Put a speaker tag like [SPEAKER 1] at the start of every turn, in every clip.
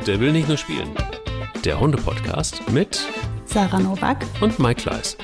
[SPEAKER 1] Der will nicht nur spielen. Der Hunde-Podcast mit
[SPEAKER 2] Sarah Nowak
[SPEAKER 1] und Mike Kleiss.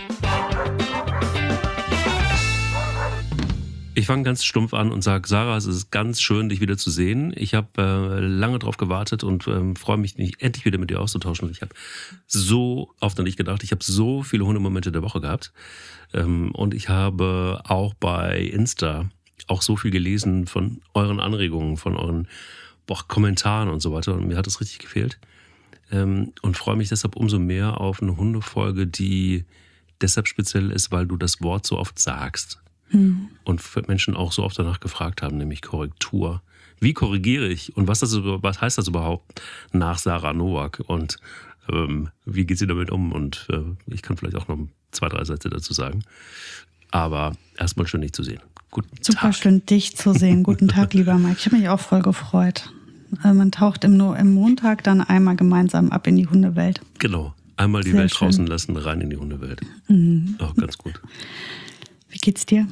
[SPEAKER 1] Ich fange ganz stumpf an und sage, Sarah, es ist ganz schön, dich wieder zu sehen. Ich habe lange drauf gewartet und freue mich, endlich wieder mit dir auszutauschen. Ich habe so oft an dich gedacht. Ich habe so viele Hundemomente der Woche gehabt. Und ich habe auch bei Insta auch so viel gelesen von euren Anregungen, von euren Kommentaren und so weiter. Und mir hat es richtig gefehlt. Und freue mich deshalb umso mehr auf eine Hundefolge, die deshalb speziell ist, weil du das Wort so oft sagst. Und Menschen auch so oft danach gefragt haben, nämlich Korrektur. Wie korrigiere ich und was heißt das überhaupt nach Sarah Nowak und wie geht sie damit um? Und ich kann vielleicht auch noch 2, 3 Sätze dazu sagen. Aber erstmal schön, dich zu sehen. Guten Tag.
[SPEAKER 2] Super schön, dich zu sehen. Guten Tag, lieber Mike. Ich habe mich auch voll gefreut. Man taucht im Montag dann einmal gemeinsam ab in die Hundewelt.
[SPEAKER 1] Genau, einmal die
[SPEAKER 2] Sehr
[SPEAKER 1] Welt
[SPEAKER 2] schön.
[SPEAKER 1] draußen lassen, rein in die Hundewelt. Auch ganz gut.
[SPEAKER 2] Wie geht's dir?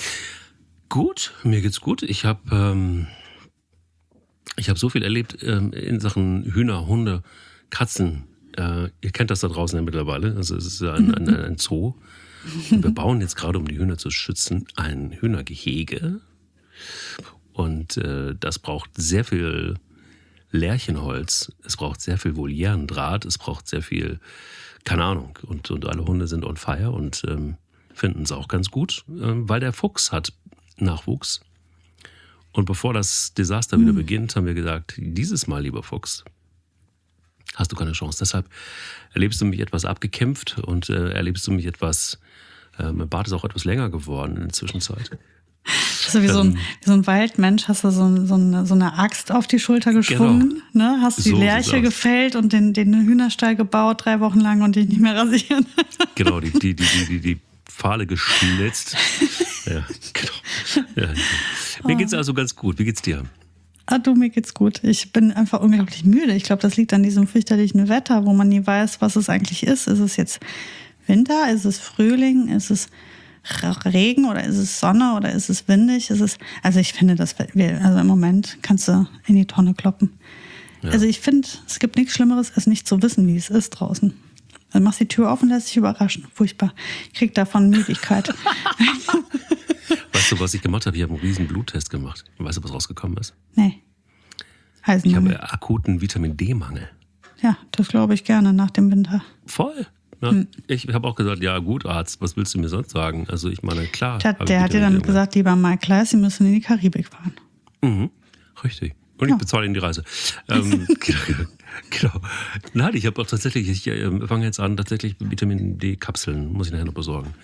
[SPEAKER 1] Gut, mir geht's gut. Ich habe so viel erlebt in Sachen Hühner, Hunde, Katzen. Ihr kennt das da draußen ja mittlerweile. Also es ist ein Zoo. Und wir bauen jetzt gerade, um die Hühner zu schützen, ein Hühnergehege. Und das braucht sehr viel Lärchenholz. Es braucht sehr viel Volierendraht. Es braucht sehr viel, keine Ahnung. Und alle Hunde sind on fire und finden es auch ganz gut, weil der Fuchs hat Nachwuchs. Und bevor das Desaster wieder beginnt, haben wir gesagt, dieses Mal, lieber Fuchs, hast du keine Chance. Deshalb erlebst du mich etwas abgekämpft und erlebst du mich etwas, mein Bart ist auch etwas länger geworden in der Zwischenzeit.
[SPEAKER 2] So wie so ein Waldmensch hast du so eine Axt auf die Schulter geschwungen,
[SPEAKER 1] genau.
[SPEAKER 2] Ne? Hast die
[SPEAKER 1] So
[SPEAKER 2] Lerche gefällt und den Hühnerstall gebaut 3 Wochen lang und dich nicht mehr rasieren.
[SPEAKER 1] Genau, die Pfahle geschnitzt. Ja, genau. Ja. Mir geht's also ganz gut. Wie geht's dir?
[SPEAKER 2] Mir geht's gut. Ich bin einfach unglaublich müde. Ich glaube, das liegt an diesem fürchterlichen Wetter, wo man nie weiß, was es eigentlich ist. Ist es jetzt Winter? Ist es Frühling? Ist es Regen oder ist es Sonne oder ist es windig? Also ich finde, also im Moment kannst du in die Tonne kloppen. Ja. Also ich finde, es gibt nichts Schlimmeres, als nicht zu wissen, wie es ist draußen. Dann machst du die Tür auf und lässt dich überraschen. Furchtbar. Ich krieg davon Müdigkeit.
[SPEAKER 1] Weißt du, was ich gemacht habe? Ich habe einen riesen Bluttest gemacht. Weißt du, was rausgekommen ist?
[SPEAKER 2] Nee.
[SPEAKER 1] Ich habe akuten Vitamin-D-Mangel.
[SPEAKER 2] Ja, das glaube ich gerne nach dem Winter.
[SPEAKER 1] Voll. Ja, ich habe auch gesagt, ja gut, Arzt, was willst du mir sonst sagen? Also ich meine, klar.
[SPEAKER 2] Der hat dir dann gesagt, lieber Mike Kleiss, Sie müssen in die Karibik fahren.
[SPEAKER 1] Mhm, richtig. Und ich bezahle Ihnen die Reise. Genau. Nein, ich habe auch tatsächlich, ich fange jetzt an, tatsächlich Vitamin D-Kapseln, muss ich nachher noch besorgen.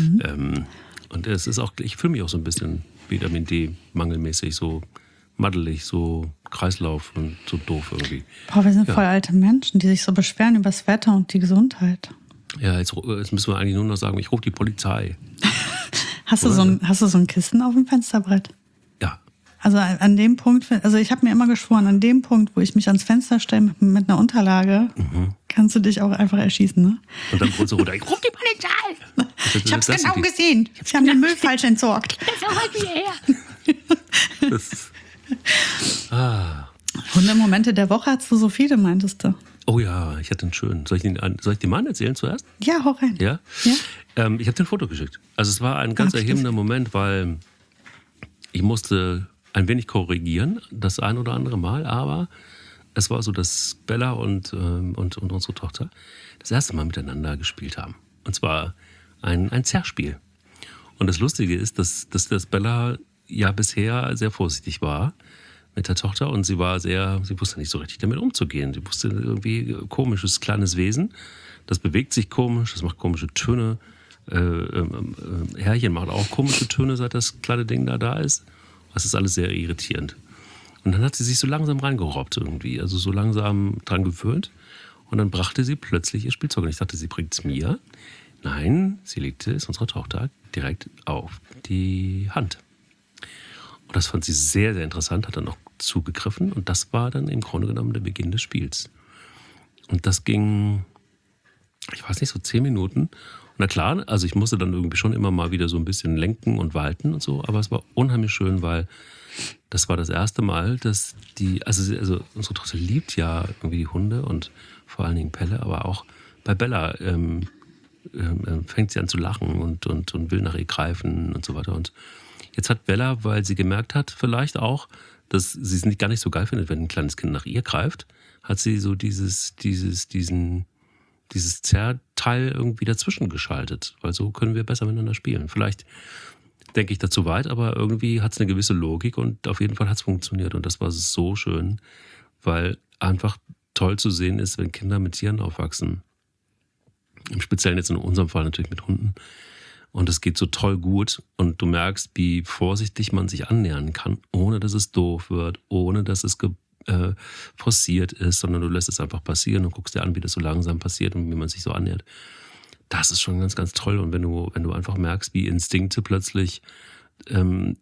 [SPEAKER 1] Und es ist auch, ich fühle mich auch so ein bisschen Vitamin D-mangelmäßig, so maddelig, so Kreislauf und so doof irgendwie.
[SPEAKER 2] Boah, wir sind voll alte Menschen, die sich so beschweren über das Wetter und die Gesundheit.
[SPEAKER 1] Ja, jetzt müssen wir eigentlich nur noch sagen, ich rufe die Polizei.
[SPEAKER 2] Hast du so ein Kissen auf dem Fensterbrett?
[SPEAKER 1] Ja.
[SPEAKER 2] Also an dem Punkt, also ich habe mir immer geschworen, an dem Punkt, wo ich mich ans Fenster stelle mit einer Unterlage, kannst du dich auch einfach erschießen, ne?
[SPEAKER 1] Und dann kurz so runter, ich rufe die Polizei!
[SPEAKER 2] Ich hab's genau gesehen. Sie haben den Müll falsch entsorgt. Hundemomente der Woche hast du so viele, meintest du?
[SPEAKER 1] Oh ja, ich hatte einen schönen. Soll ich den Mann erzählen zuerst?
[SPEAKER 2] Ja, hau rein.
[SPEAKER 1] Ja? Ich habe dir ein Foto geschickt. Also es war ein ganz erhebender Moment, weil ich musste ein wenig korrigieren, das ein oder andere Mal, aber es war so, dass Bella und unsere Tochter das erste Mal miteinander gespielt haben. Und zwar ein Zerrspiel. Und das Lustige ist, dass Bella ja bisher sehr vorsichtig war mit der Tochter und sie wusste nicht so richtig damit umzugehen. Sie wusste irgendwie, komisches kleines Wesen, das bewegt sich komisch, das macht komische Töne. Herrchen macht auch komische Töne, seit das kleine Ding da ist. Das ist alles sehr irritierend. Und dann hat sie sich so langsam reingerobbt irgendwie, also so langsam dran gewöhnt. Und dann brachte sie plötzlich ihr Spielzeug. Und ich dachte, sie bringt es mir. Nein, sie legte es unserer Tochter direkt auf die Hand. Und das fand sie sehr, sehr interessant, hat dann auch zugegriffen. Und das war dann im Grunde genommen der Beginn des Spiels. Und das ging ich weiß nicht, so 10 Minuten. Und na klar, also ich musste dann irgendwie schon immer mal wieder so ein bisschen lenken und walten und so, aber es war unheimlich schön, weil das war das erste Mal, dass also unsere Tochter liebt ja irgendwie die Hunde und vor allen Dingen Pelle, aber auch bei Bella fängt sie an zu lachen und will nach ihr greifen und so weiter. Und jetzt hat Bella, weil sie gemerkt hat, vielleicht auch, dass sie es gar nicht so geil findet, wenn ein kleines Kind nach ihr greift, hat sie so dieses Zerrteil irgendwie dazwischen geschaltet, weil so können wir besser miteinander spielen. Vielleicht denke ich dazu weit, aber irgendwie hat es eine gewisse Logik und auf jeden Fall hat es funktioniert und das war so schön, weil einfach toll zu sehen ist, wenn Kinder mit Tieren aufwachsen. Im Speziellen jetzt in unserem Fall natürlich mit Hunden. Und es geht so toll gut und du merkst, wie vorsichtig man sich annähern kann, ohne dass es doof wird, ohne dass es forciert ist, sondern du lässt es einfach passieren und guckst dir an, wie das so langsam passiert und wie man sich so annähert. Das ist schon ganz, ganz toll. Und wenn du einfach merkst, wie Instinkte plötzlich in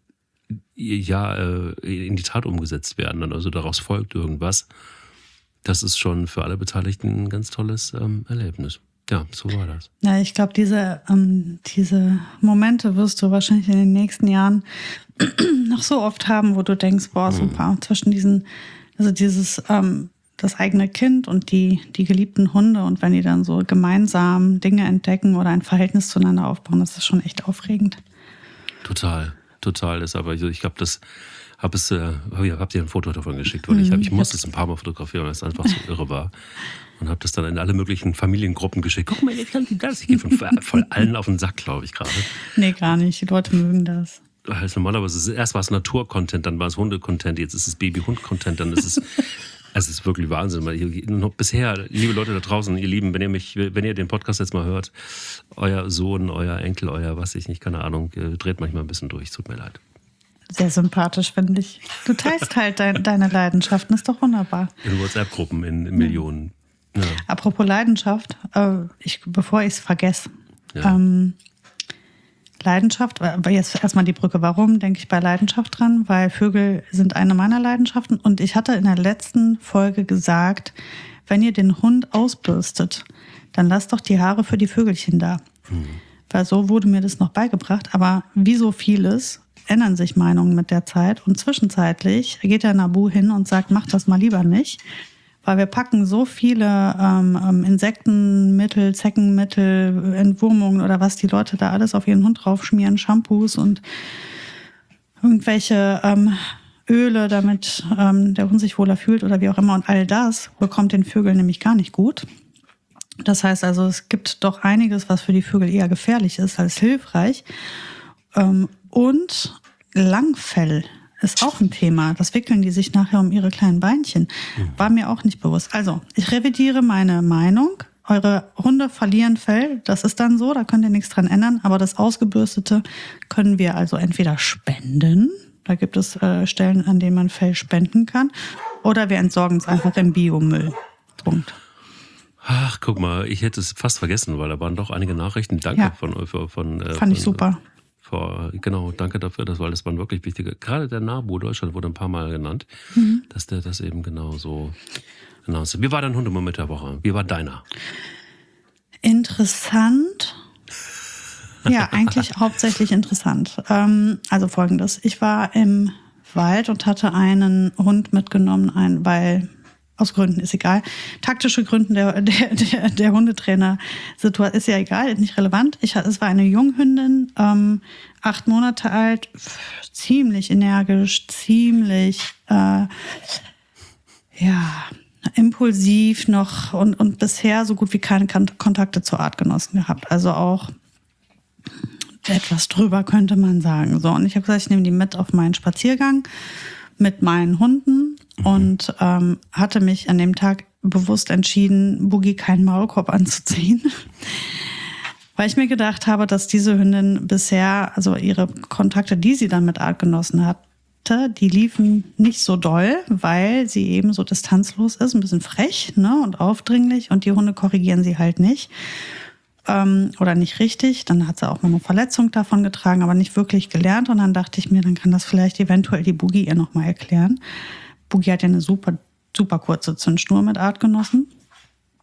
[SPEAKER 1] die Tat umgesetzt werden, also daraus folgt irgendwas, das ist schon für alle Beteiligten ein ganz tolles Erlebnis. Ja, so war das.
[SPEAKER 2] Ja, ich glaube, diese Momente wirst du wahrscheinlich in den nächsten Jahren noch so oft haben, wo du denkst, boah, super, zwischen das eigene Kind und die geliebten Hunde und wenn die dann so gemeinsam Dinge entdecken oder ein Verhältnis zueinander aufbauen, das ist schon echt aufregend.
[SPEAKER 1] Total. Deshalb, ich habe hab dir ein Foto davon geschickt, weil ich musste es ein paar Mal fotografieren, weil es einfach so irre war. Und habe das dann in alle möglichen Familiengruppen geschickt. Guck mal, jetzt kann die das. Ich gehe voll allen auf den Sack, glaube ich, gerade.
[SPEAKER 2] Nee, gar nicht. Die Leute mögen das.
[SPEAKER 1] Normalerweise, erst war es Natur-Content, dann war es Hunde-Content, jetzt ist es Baby-Hund-Content, dann ist es... Es ist wirklich Wahnsinn. Noch bisher, liebe Leute da draußen, ihr Lieben, wenn ihr den Podcast jetzt mal hört, euer Sohn, euer Enkel, euer was ich nicht, keine Ahnung, dreht manchmal ein bisschen durch. Tut mir leid.
[SPEAKER 2] Sehr sympathisch, finde ich. Du teilst halt deine Leidenschaften, ist doch wunderbar.
[SPEAKER 1] In WhatsApp-Gruppen in Millionen. Ja.
[SPEAKER 2] Apropos Leidenschaft, bevor ich es vergesse,
[SPEAKER 1] Ja.
[SPEAKER 2] Leidenschaft, jetzt erstmal die Brücke. Warum denke ich bei Leidenschaft dran? Weil Vögel sind eine meiner Leidenschaften. Und ich hatte in der letzten Folge gesagt, wenn ihr den Hund ausbürstet, dann lasst doch die Haare für die Vögelchen da. Weil so wurde mir das noch beigebracht. Aber wie so vieles ändern sich Meinungen mit der Zeit. Und zwischenzeitlich geht der Nabu hin und sagt, mach das mal lieber nicht. Weil wir packen so viele Insektenmittel, Zeckenmittel, Entwurmungen oder was die Leute da alles auf ihren Hund draufschmieren, Shampoos und irgendwelche Öle, damit der Hund sich wohler fühlt oder wie auch immer. Und all das bekommt den Vögeln nämlich gar nicht gut. Das heißt also, es gibt doch einiges, was für die Vögel eher gefährlich ist als hilfreich. Und Langfell ist auch ein Thema. Das wickeln die sich nachher um ihre kleinen Beinchen. War mir auch nicht bewusst. Also, ich revidiere meine Meinung. Eure Hunde verlieren Fell, das ist dann so, da könnt ihr nichts dran ändern. Aber das Ausgebürstete können wir also entweder spenden. Da gibt es Stellen, an denen man Fell spenden kann. Oder wir entsorgen es einfach im Biomüll. Punkt.
[SPEAKER 1] Ach, guck mal, ich hätte es fast vergessen, weil da waren doch einige Nachrichten. Danke
[SPEAKER 2] Fand ich super.
[SPEAKER 1] Genau, danke dafür, weil das waren wirklich wichtige. Gerade der NABU Deutschland wurde ein paar Mal genannt, dass der das eben genau so announced. Wie war dein Hundemoment der Woche? Wie war deiner?
[SPEAKER 2] Interessant. Ja, eigentlich hauptsächlich interessant. Also Folgendes. Ich war im Wald und hatte einen Hund mitgenommen, weil aus Gründen, ist egal. Taktische Gründen der Hundetrainer-Situation ist ja egal, nicht relevant. Es war eine Junghündin, 8 Monate alt, ziemlich energisch, ziemlich impulsiv noch und bisher so gut wie keine Kontakte zu Artgenossen gehabt. Also auch etwas drüber, könnte man sagen. So, und ich habe gesagt, ich nehme die mit auf meinen Spaziergang mit meinen Hunden und hatte mich an dem Tag bewusst entschieden, Boogie keinen Maulkorb anzuziehen. Weil ich mir gedacht habe, dass diese Hündin bisher, also ihre Kontakte, die sie dann mit Artgenossen hatte, die liefen nicht so doll, weil sie eben so distanzlos ist, ein bisschen frech, ne, und aufdringlich und die Hunde korrigieren sie halt nicht. Oder nicht richtig. Dann hat sie auch mal eine Verletzung davon getragen, aber nicht wirklich gelernt. Und dann dachte ich mir, dann kann das vielleicht eventuell die Boogie ihr nochmal erklären. Boogie hat ja eine super, super kurze Zündschnur mit Artgenossen.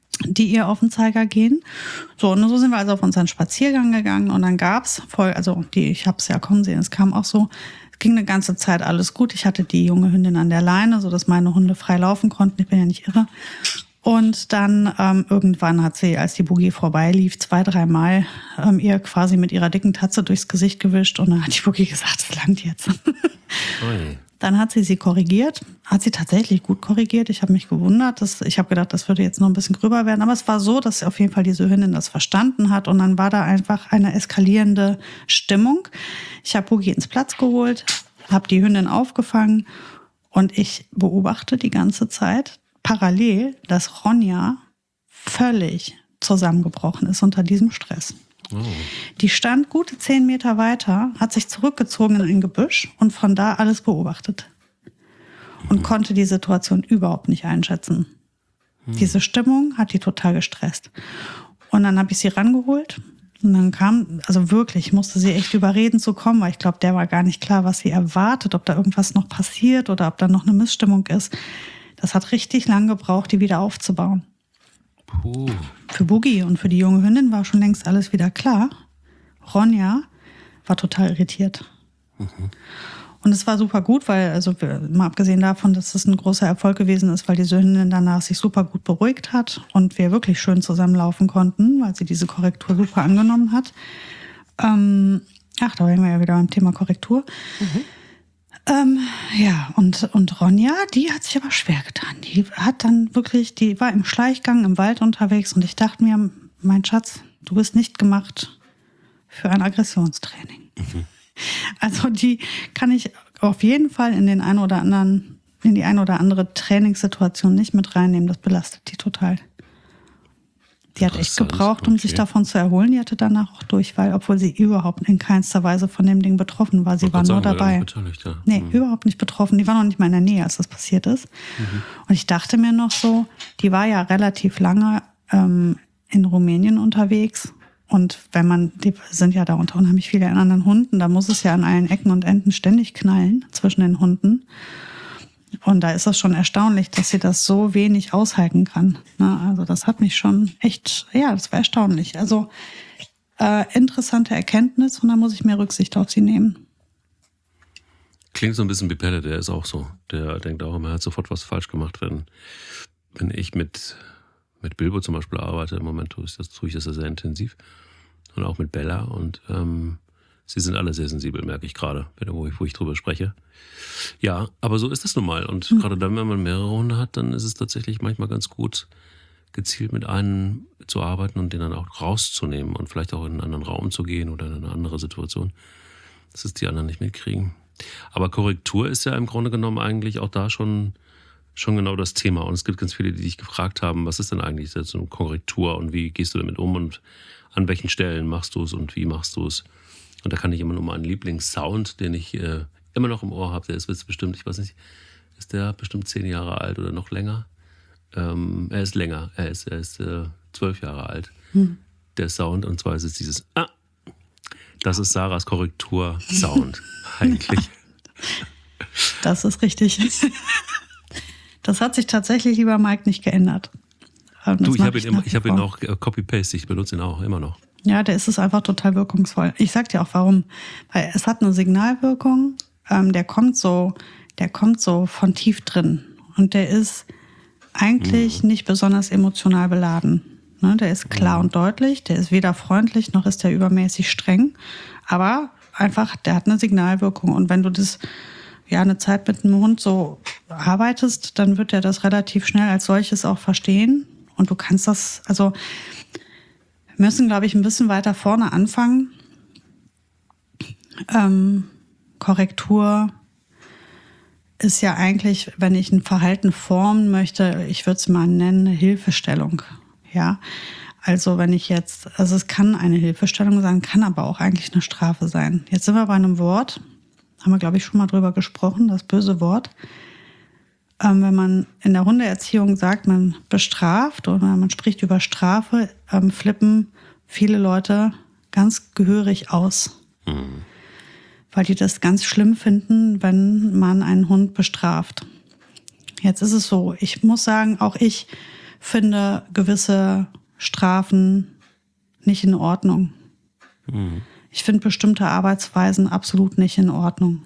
[SPEAKER 2] die ihr auf den Zeiger gehen. So, und so sind wir also auf unseren Spaziergang gegangen und dann gab's ich habe es ja kommen sehen, es kam auch so, es ging eine ganze Zeit alles gut. Ich hatte die junge Hündin an der Leine, sodass meine Hunde frei laufen konnten. Ich bin ja nicht irre. Und dann irgendwann hat sie, als die Boogie vorbeilief, 2-3 Mal ihr quasi mit ihrer dicken Tatze durchs Gesicht gewischt und dann hat die Boogie gesagt, es langt jetzt.
[SPEAKER 1] Ui.
[SPEAKER 2] Dann hat sie korrigiert, hat sie tatsächlich gut korrigiert. Ich habe mich gewundert, ich habe gedacht, das würde jetzt noch ein bisschen gröber werden. Aber es war so, dass auf jeden Fall diese Hündin das verstanden hat und dann war da einfach eine eskalierende Stimmung. Ich habe Boogie ins Platz geholt, habe die Hündin aufgefangen und ich beobachte die ganze Zeit parallel, dass Ronja völlig zusammengebrochen ist unter diesem Stress.
[SPEAKER 1] Oh.
[SPEAKER 2] Die stand gute 10 Meter weiter, hat sich zurückgezogen in ein Gebüsch und von da alles beobachtet. Und konnte die Situation überhaupt nicht einschätzen. Diese Stimmung hat die total gestresst. Und dann habe ich sie rangeholt und dann musste sie echt überreden zu kommen, weil ich glaube, der war gar nicht klar, was sie erwartet, ob da irgendwas noch passiert oder ob da noch eine Missstimmung ist. Das hat richtig lang gebraucht, die wieder aufzubauen.
[SPEAKER 1] Puh.
[SPEAKER 2] Für Boogie und für die junge Hündin war schon längst alles wieder klar. Ronja war total irritiert. Und es war super gut, weil, mal abgesehen davon, dass es ein großer Erfolg gewesen ist, weil diese Hündin danach sich super gut beruhigt hat und wir wirklich schön zusammenlaufen konnten, weil sie diese Korrektur super angenommen hat. Da wären wir ja wieder beim Thema Korrektur. Und Ronja, die hat sich aber schwer getan. Die war im Schleichgang im Wald unterwegs und ich dachte mir, mein Schatz, du bist nicht gemacht für ein Aggressionstraining. Also die kann ich auf jeden Fall in die ein oder andere Trainingssituation nicht mit reinnehmen. Das belastet die total. Die hat echt gebraucht, um sich davon zu erholen. Die hatte danach auch Durchfall, obwohl sie überhaupt in keinster Weise von dem Ding betroffen war. Sie war nur dabei. Nee, überhaupt nicht betroffen. Die war noch nicht mal in der Nähe, als das passiert ist. Und ich dachte mir noch so, die war ja relativ lange in Rumänien unterwegs. Und die sind ja da unter unheimlich viele anderen Hunden, da muss es ja an allen Ecken und Enden ständig knallen zwischen den Hunden. Und da ist das schon erstaunlich, dass sie das so wenig aushalten kann. Also das hat mich schon echt, das war erstaunlich. Also interessante Erkenntnis und da muss ich mehr Rücksicht auf sie nehmen.
[SPEAKER 1] Klingt so ein bisschen wie Pelle, der ist auch so. Der denkt auch immer, er hat sofort was falsch gemacht, wenn ich mit Bilbo zum Beispiel arbeite. Im Moment tue ich das sehr intensiv. Und auch mit Bella. Und sie sind alle sehr sensibel, merke ich gerade, wo ich drüber spreche. Ja, aber so ist das nun mal. Und gerade dann, wenn man mehrere Hunde hat, dann ist es tatsächlich manchmal ganz gut, gezielt mit einem zu arbeiten und den dann auch rauszunehmen und vielleicht auch in einen anderen Raum zu gehen oder in eine andere Situation, dass es die anderen nicht mitkriegen. Aber Korrektur ist ja im Grunde genommen eigentlich auch da schon genau das Thema. Und es gibt ganz viele, die dich gefragt haben, was ist denn eigentlich so eine Korrektur und wie gehst du damit um und an welchen Stellen machst du es und wie machst du es? Und da kann ich immer nur mal einen Lieblingssound, den ich immer noch im Ohr habe, der ist bestimmt, ich weiß nicht, ist der bestimmt 10 Jahre alt oder noch länger? Er ist länger, er ist 12 Jahre alt. Der Sound, und zwar ist es dieses das ist Sarahs Korrektur-Sound eigentlich.
[SPEAKER 2] Das ist richtig. Das hat sich tatsächlich, lieber Mike, nicht geändert.
[SPEAKER 1] Ich habe ihn auch copy-paste, ich benutze ihn auch immer noch.
[SPEAKER 2] Ja, der ist es einfach total wirkungsvoll. Ich sag dir auch warum. Weil es hat eine Signalwirkung, der kommt so von tief drin. Und der ist eigentlich nicht besonders emotional beladen. Ne, der ist klar und deutlich, der ist weder freundlich, noch ist der übermäßig streng. Aber einfach, der hat eine Signalwirkung. Und wenn du eine Zeit mit einem Hund so arbeitest, dann wird er das relativ schnell als solches auch verstehen. Und du kannst das, wir müssen, glaube ich, ein bisschen weiter vorne anfangen. Korrektur ist ja eigentlich, wenn ich ein Verhalten formen möchte, ich würde es mal nennen, eine Hilfestellung. Ja, also es kann eine Hilfestellung sein, kann aber auch eigentlich eine Strafe sein. Jetzt sind wir bei einem Wort, haben wir, glaube ich, schon mal drüber gesprochen, das böse Wort. Wenn man in der Hundeerziehung sagt, man bestraft oder man spricht über Strafe, flippen viele Leute ganz gehörig aus. Weil die das ganz schlimm finden, wenn man einen Hund bestraft. Jetzt ist es so, ich muss sagen, auch ich finde gewisse Strafen nicht in Ordnung. Ich finde bestimmte Arbeitsweisen absolut nicht in Ordnung.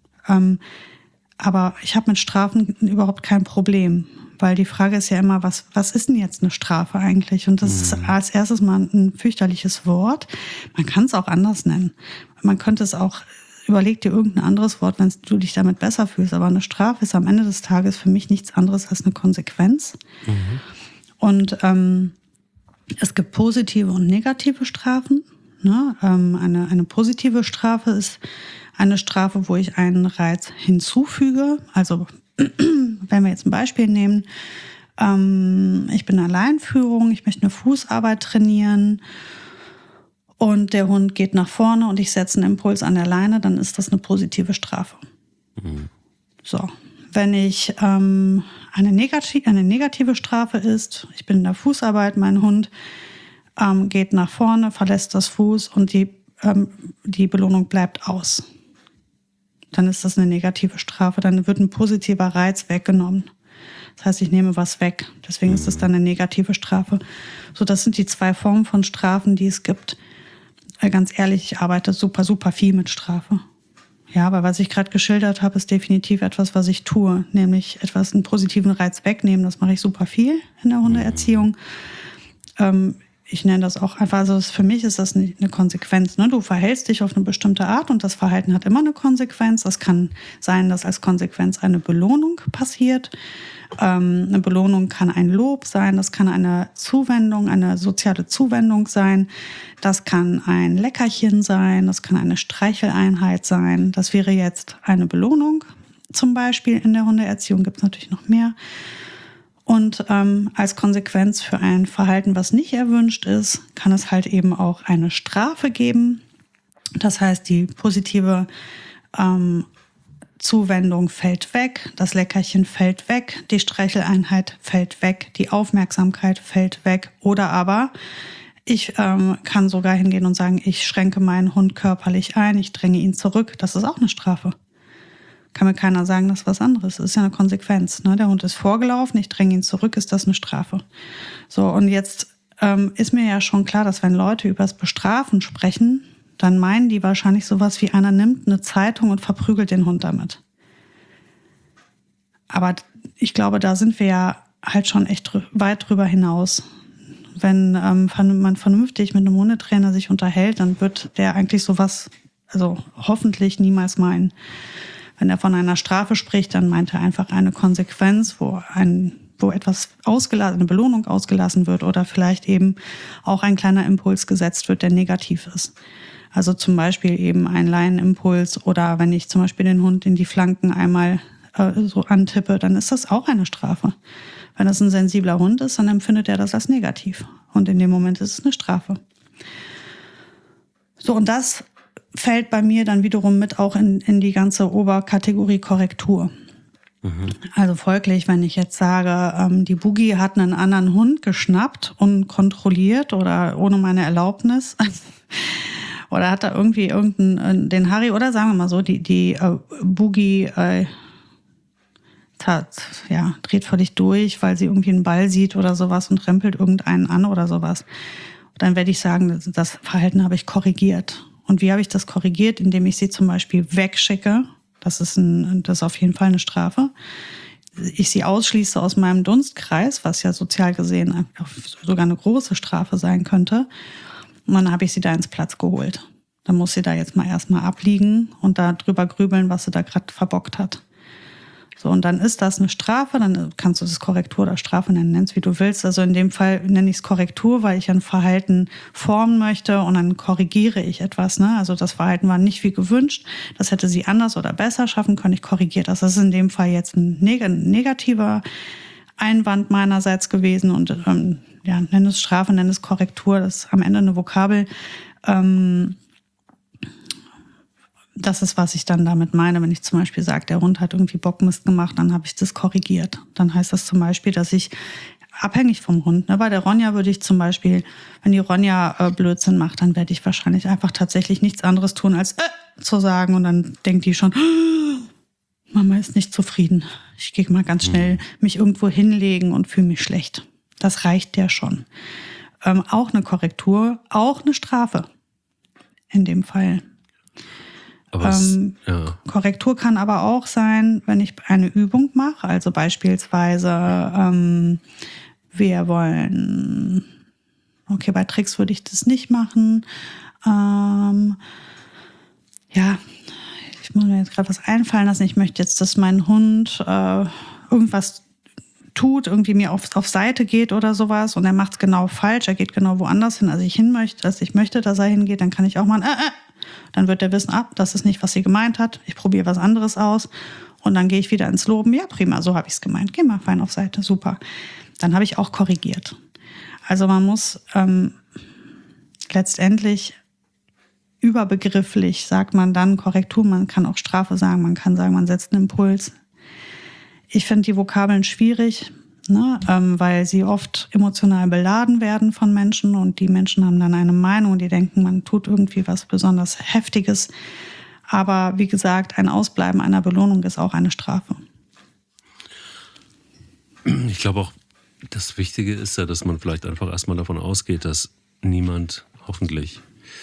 [SPEAKER 2] Aber ich habe mit Strafen überhaupt kein Problem, weil die Frage ist ja immer, was ist denn jetzt eine Strafe eigentlich? Und das ist als erstes mal ein fürchterliches Wort. Man kann es auch anders nennen. Man könnte es auch, überleg dir irgendein anderes Wort, wenn du dich damit besser fühlst. Aber eine Strafe ist am Ende des Tages für mich nichts anderes als eine Konsequenz. Und es gibt positive und negative Strafen. Ne? Eine positive Strafe ist eine Strafe, wo ich einen Reiz hinzufüge. Also wenn wir jetzt ein Beispiel nehmen, ich bin in Alleinführung, ich möchte eine Fußarbeit trainieren und der Hund geht nach vorne und ich setze einen Impuls an der Leine, dann ist das eine positive Strafe. So, wenn ich eine negative Strafe ist, ich bin in der Fußarbeit, mein Hund geht nach vorne, verlässt das Fuß und die Belohnung bleibt aus. Dann ist das eine negative Strafe, dann wird ein positiver Reiz weggenommen. Das heißt, ich nehme was weg. Deswegen ist es dann eine negative Strafe. So, das sind die zwei Formen von Strafen, die es gibt. Ganz ehrlich, ich arbeite super, super viel mit Strafe. Ja, aber was ich gerade geschildert habe, ist definitiv etwas, was ich tue. Nämlich einen positiven Reiz wegnehmen. Das mache ich super viel in der Hundeerziehung. Ich nenne das auch einfach, also für mich ist das eine Konsequenz. Ne? Du verhältst dich auf eine bestimmte Art und das Verhalten hat immer eine Konsequenz. Das kann sein, dass als Konsequenz eine Belohnung passiert. Eine Belohnung kann ein Lob sein, das kann eine Zuwendung, eine soziale Zuwendung sein. Das kann ein Leckerchen sein, das kann eine Streicheleinheit sein. Das wäre jetzt eine Belohnung zum Beispiel. In der Hundeerziehung gibt es natürlich noch mehr. Und als Konsequenz für ein Verhalten, was nicht erwünscht ist, kann es halt eben auch eine Strafe geben. Das heißt, die positive Zuwendung fällt weg, das Leckerchen fällt weg, die Streicheleinheit fällt weg, die Aufmerksamkeit fällt weg. Oder aber ich kann sogar hingehen und sagen, ich schränke meinen Hund körperlich ein, ich dränge ihn zurück. Das ist auch eine Strafe. Kann mir keiner sagen, das ist was anderes. Das ist ja eine Konsequenz. Ne? Der Hund ist vorgelaufen, ich dränge ihn zurück, ist das eine Strafe. So, und jetzt ist mir ja schon klar, dass wenn Leute über das Bestrafen sprechen, dann meinen die wahrscheinlich sowas wie, einer nimmt eine Zeitung und verprügelt den Hund damit. Aber ich glaube, da sind wir ja halt schon echt weit drüber hinaus. Wenn man vernünftig mit einem Hundetrainer sich unterhält, dann wird der eigentlich sowas, also hoffentlich niemals meinen. Wenn er von einer Strafe spricht, dann meint er einfach eine Konsequenz, wo etwas eine Belohnung ausgelassen wird oder vielleicht eben auch ein kleiner Impuls gesetzt wird, der negativ ist. Also zum Beispiel eben ein Leinenimpuls oder wenn ich zum Beispiel den Hund in die Flanken einmal so antippe, dann ist das auch eine Strafe. Wenn das ein sensibler Hund ist, dann empfindet er das als negativ. Und in dem Moment ist es eine Strafe. So, und das fällt bei mir dann wiederum mit auch in die ganze Oberkategorie Korrektur. Also folglich, wenn ich jetzt sage, die Boogie hat einen anderen Hund geschnappt, unkontrolliert oder ohne meine Erlaubnis oder hat da irgendwie den Harry oder sagen wir mal so, die Boogie dreht völlig durch, weil sie irgendwie einen Ball sieht oder sowas und rempelt irgendeinen an oder sowas. Dann werde ich sagen, das Verhalten habe ich korrigiert. Und wie habe ich das korrigiert? Indem ich sie zum Beispiel wegschicke. Das ist auf jeden Fall eine Strafe. Ich sie ausschließe aus meinem Dunstkreis, was ja sozial gesehen sogar eine große Strafe sein könnte. Und dann habe ich sie da ins Platz geholt. Dann muss sie da jetzt mal erstmal abliegen und da drüber grübeln, was sie da gerade verbockt hat. So, und dann ist das eine Strafe, dann kannst du das Korrektur oder Strafe nennen, nenn's wie du willst. Also in dem Fall nenne ich es Korrektur, weil ich ein Verhalten formen möchte und dann korrigiere ich etwas. Ne? Also das Verhalten war nicht wie gewünscht, das hätte sie anders oder besser schaffen können, ich korrigiere das. Das ist in dem Fall jetzt ein negativer Einwand meinerseits gewesen und nenne es Strafe, nenne es Korrektur, das ist am Ende eine Vokabel. Das ist, was ich dann damit meine, wenn ich zum Beispiel sage, der Hund hat irgendwie Bockmist gemacht, dann habe ich das korrigiert. Dann heißt das zum Beispiel, dass ich abhängig vom Hund, ne, bei der Ronja würde ich zum Beispiel, wenn die Ronja Blödsinn macht, dann werde ich wahrscheinlich einfach tatsächlich nichts anderes tun, als zu sagen und dann denkt die schon, Mama ist nicht zufrieden. Ich gehe mal ganz schnell mich irgendwo hinlegen und fühle mich schlecht. Das reicht ja schon. Auch eine Korrektur, auch eine Strafe in dem Fall.
[SPEAKER 1] Aber
[SPEAKER 2] Korrektur kann aber auch sein, wenn ich eine Übung mache, also beispielsweise wir wollen, okay, bei Tricks würde ich das nicht machen. Ich muss mir jetzt gerade was einfallen lassen. Ich möchte jetzt, dass mein Hund irgendwas tut, irgendwie mir auf Seite geht oder sowas und er macht es genau falsch, er geht genau woanders hin, als ich hin möchte, dass er hingeht, dann kann ich auch mal dann wird er wissen, das ist nicht, was sie gemeint hat, ich probiere was anderes aus und dann gehe ich wieder ins Loben, ja prima, so habe ich es gemeint, geh mal fein auf Seite, super. Dann habe ich auch korrigiert. Also man muss letztendlich überbegrifflich, sagt man dann Korrektur, man kann auch Strafe sagen, man kann sagen, man setzt einen Impuls. Ich finde die Vokabeln schwierig, weil sie oft emotional beladen werden von Menschen und die Menschen haben dann eine Meinung, die denken, man tut irgendwie was besonders Heftiges. Aber wie gesagt, ein Ausbleiben einer Belohnung ist auch eine Strafe.
[SPEAKER 1] Ich glaube auch, das Wichtige ist ja, dass man vielleicht einfach erstmal davon ausgeht, dass niemand hoffentlich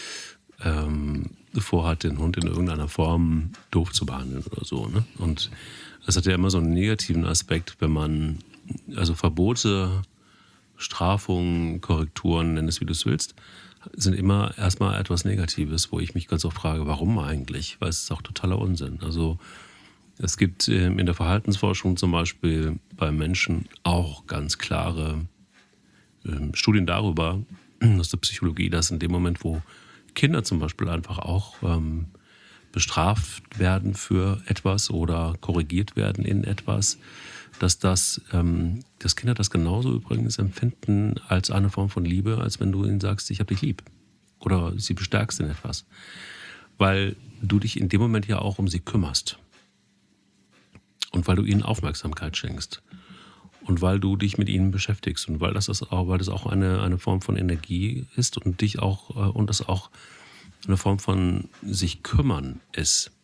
[SPEAKER 1] vorhat, den Hund in irgendeiner Form doof zu behandeln oder so. Ne? Und das hat ja immer so einen negativen Aspekt, wenn man, also Verbote, Strafungen, Korrekturen, nenn es wie du es willst, sind immer erstmal etwas Negatives, wo ich mich ganz oft frage, warum eigentlich? Weil es ist auch totaler Unsinn. Also es gibt in der Verhaltensforschung zum Beispiel bei Menschen auch ganz klare Studien darüber, aus der Psychologie, dass in dem Moment, wo Kinder zum Beispiel einfach auch bestraft werden für etwas oder korrigiert werden in etwas, dass Kinder das genauso übrigens empfinden als eine Form von Liebe, als wenn du ihnen sagst, ich habe dich lieb oder sie bestärkst in etwas. Weil du dich in dem Moment ja auch um sie kümmerst und weil du ihnen Aufmerksamkeit schenkst und weil du dich mit ihnen beschäftigst und weil das auch eine Form von Energie ist und das auch eine Form von sich kümmern ist.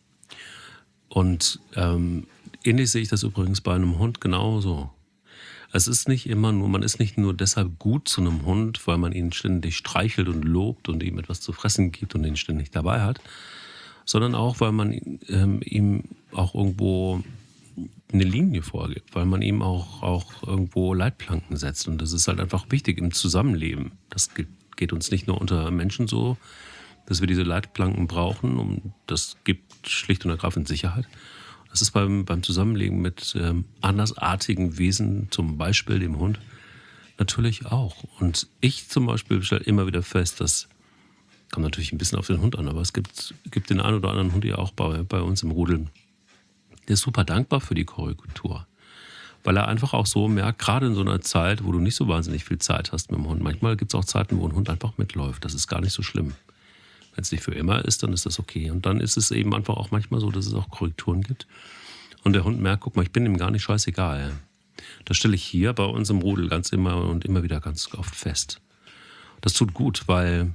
[SPEAKER 1] Und ähnlich sehe ich das übrigens bei einem Hund genauso. Es ist nicht immer nur, man ist nicht nur deshalb gut zu einem Hund, weil man ihn ständig streichelt und lobt und ihm etwas zu fressen gibt und ihn ständig dabei hat, sondern auch, weil man ihm auch irgendwo eine Linie vorgibt, weil man ihm auch irgendwo Leitplanken setzt. Und das ist halt einfach wichtig im Zusammenleben. Das geht uns nicht nur unter Menschen so, dass wir diese Leitplanken brauchen, und das gibt schlicht und ergreifend Sicherheit. Das ist beim Zusammenleben mit andersartigen Wesen, zum Beispiel dem Hund, natürlich auch. Und ich zum Beispiel stelle immer wieder fest, das kommt natürlich ein bisschen auf den Hund an, aber es gibt den einen oder anderen Hund ja auch bei uns im Rudel, der ist super dankbar für die Korrektur. Weil er einfach auch so merkt, gerade in so einer Zeit, wo du nicht so wahnsinnig viel Zeit hast mit dem Hund. Manchmal gibt es auch Zeiten, wo ein Hund einfach mitläuft. Das ist gar nicht so schlimm. Wenn es nicht für immer ist, dann ist das okay. Und dann ist es eben einfach auch manchmal so, dass es auch Korrekturen gibt. Und der Hund merkt, guck mal, ich bin ihm gar nicht scheißegal. Das stelle ich hier bei uns im Rudel immer wieder ganz oft fest. Das tut gut, weil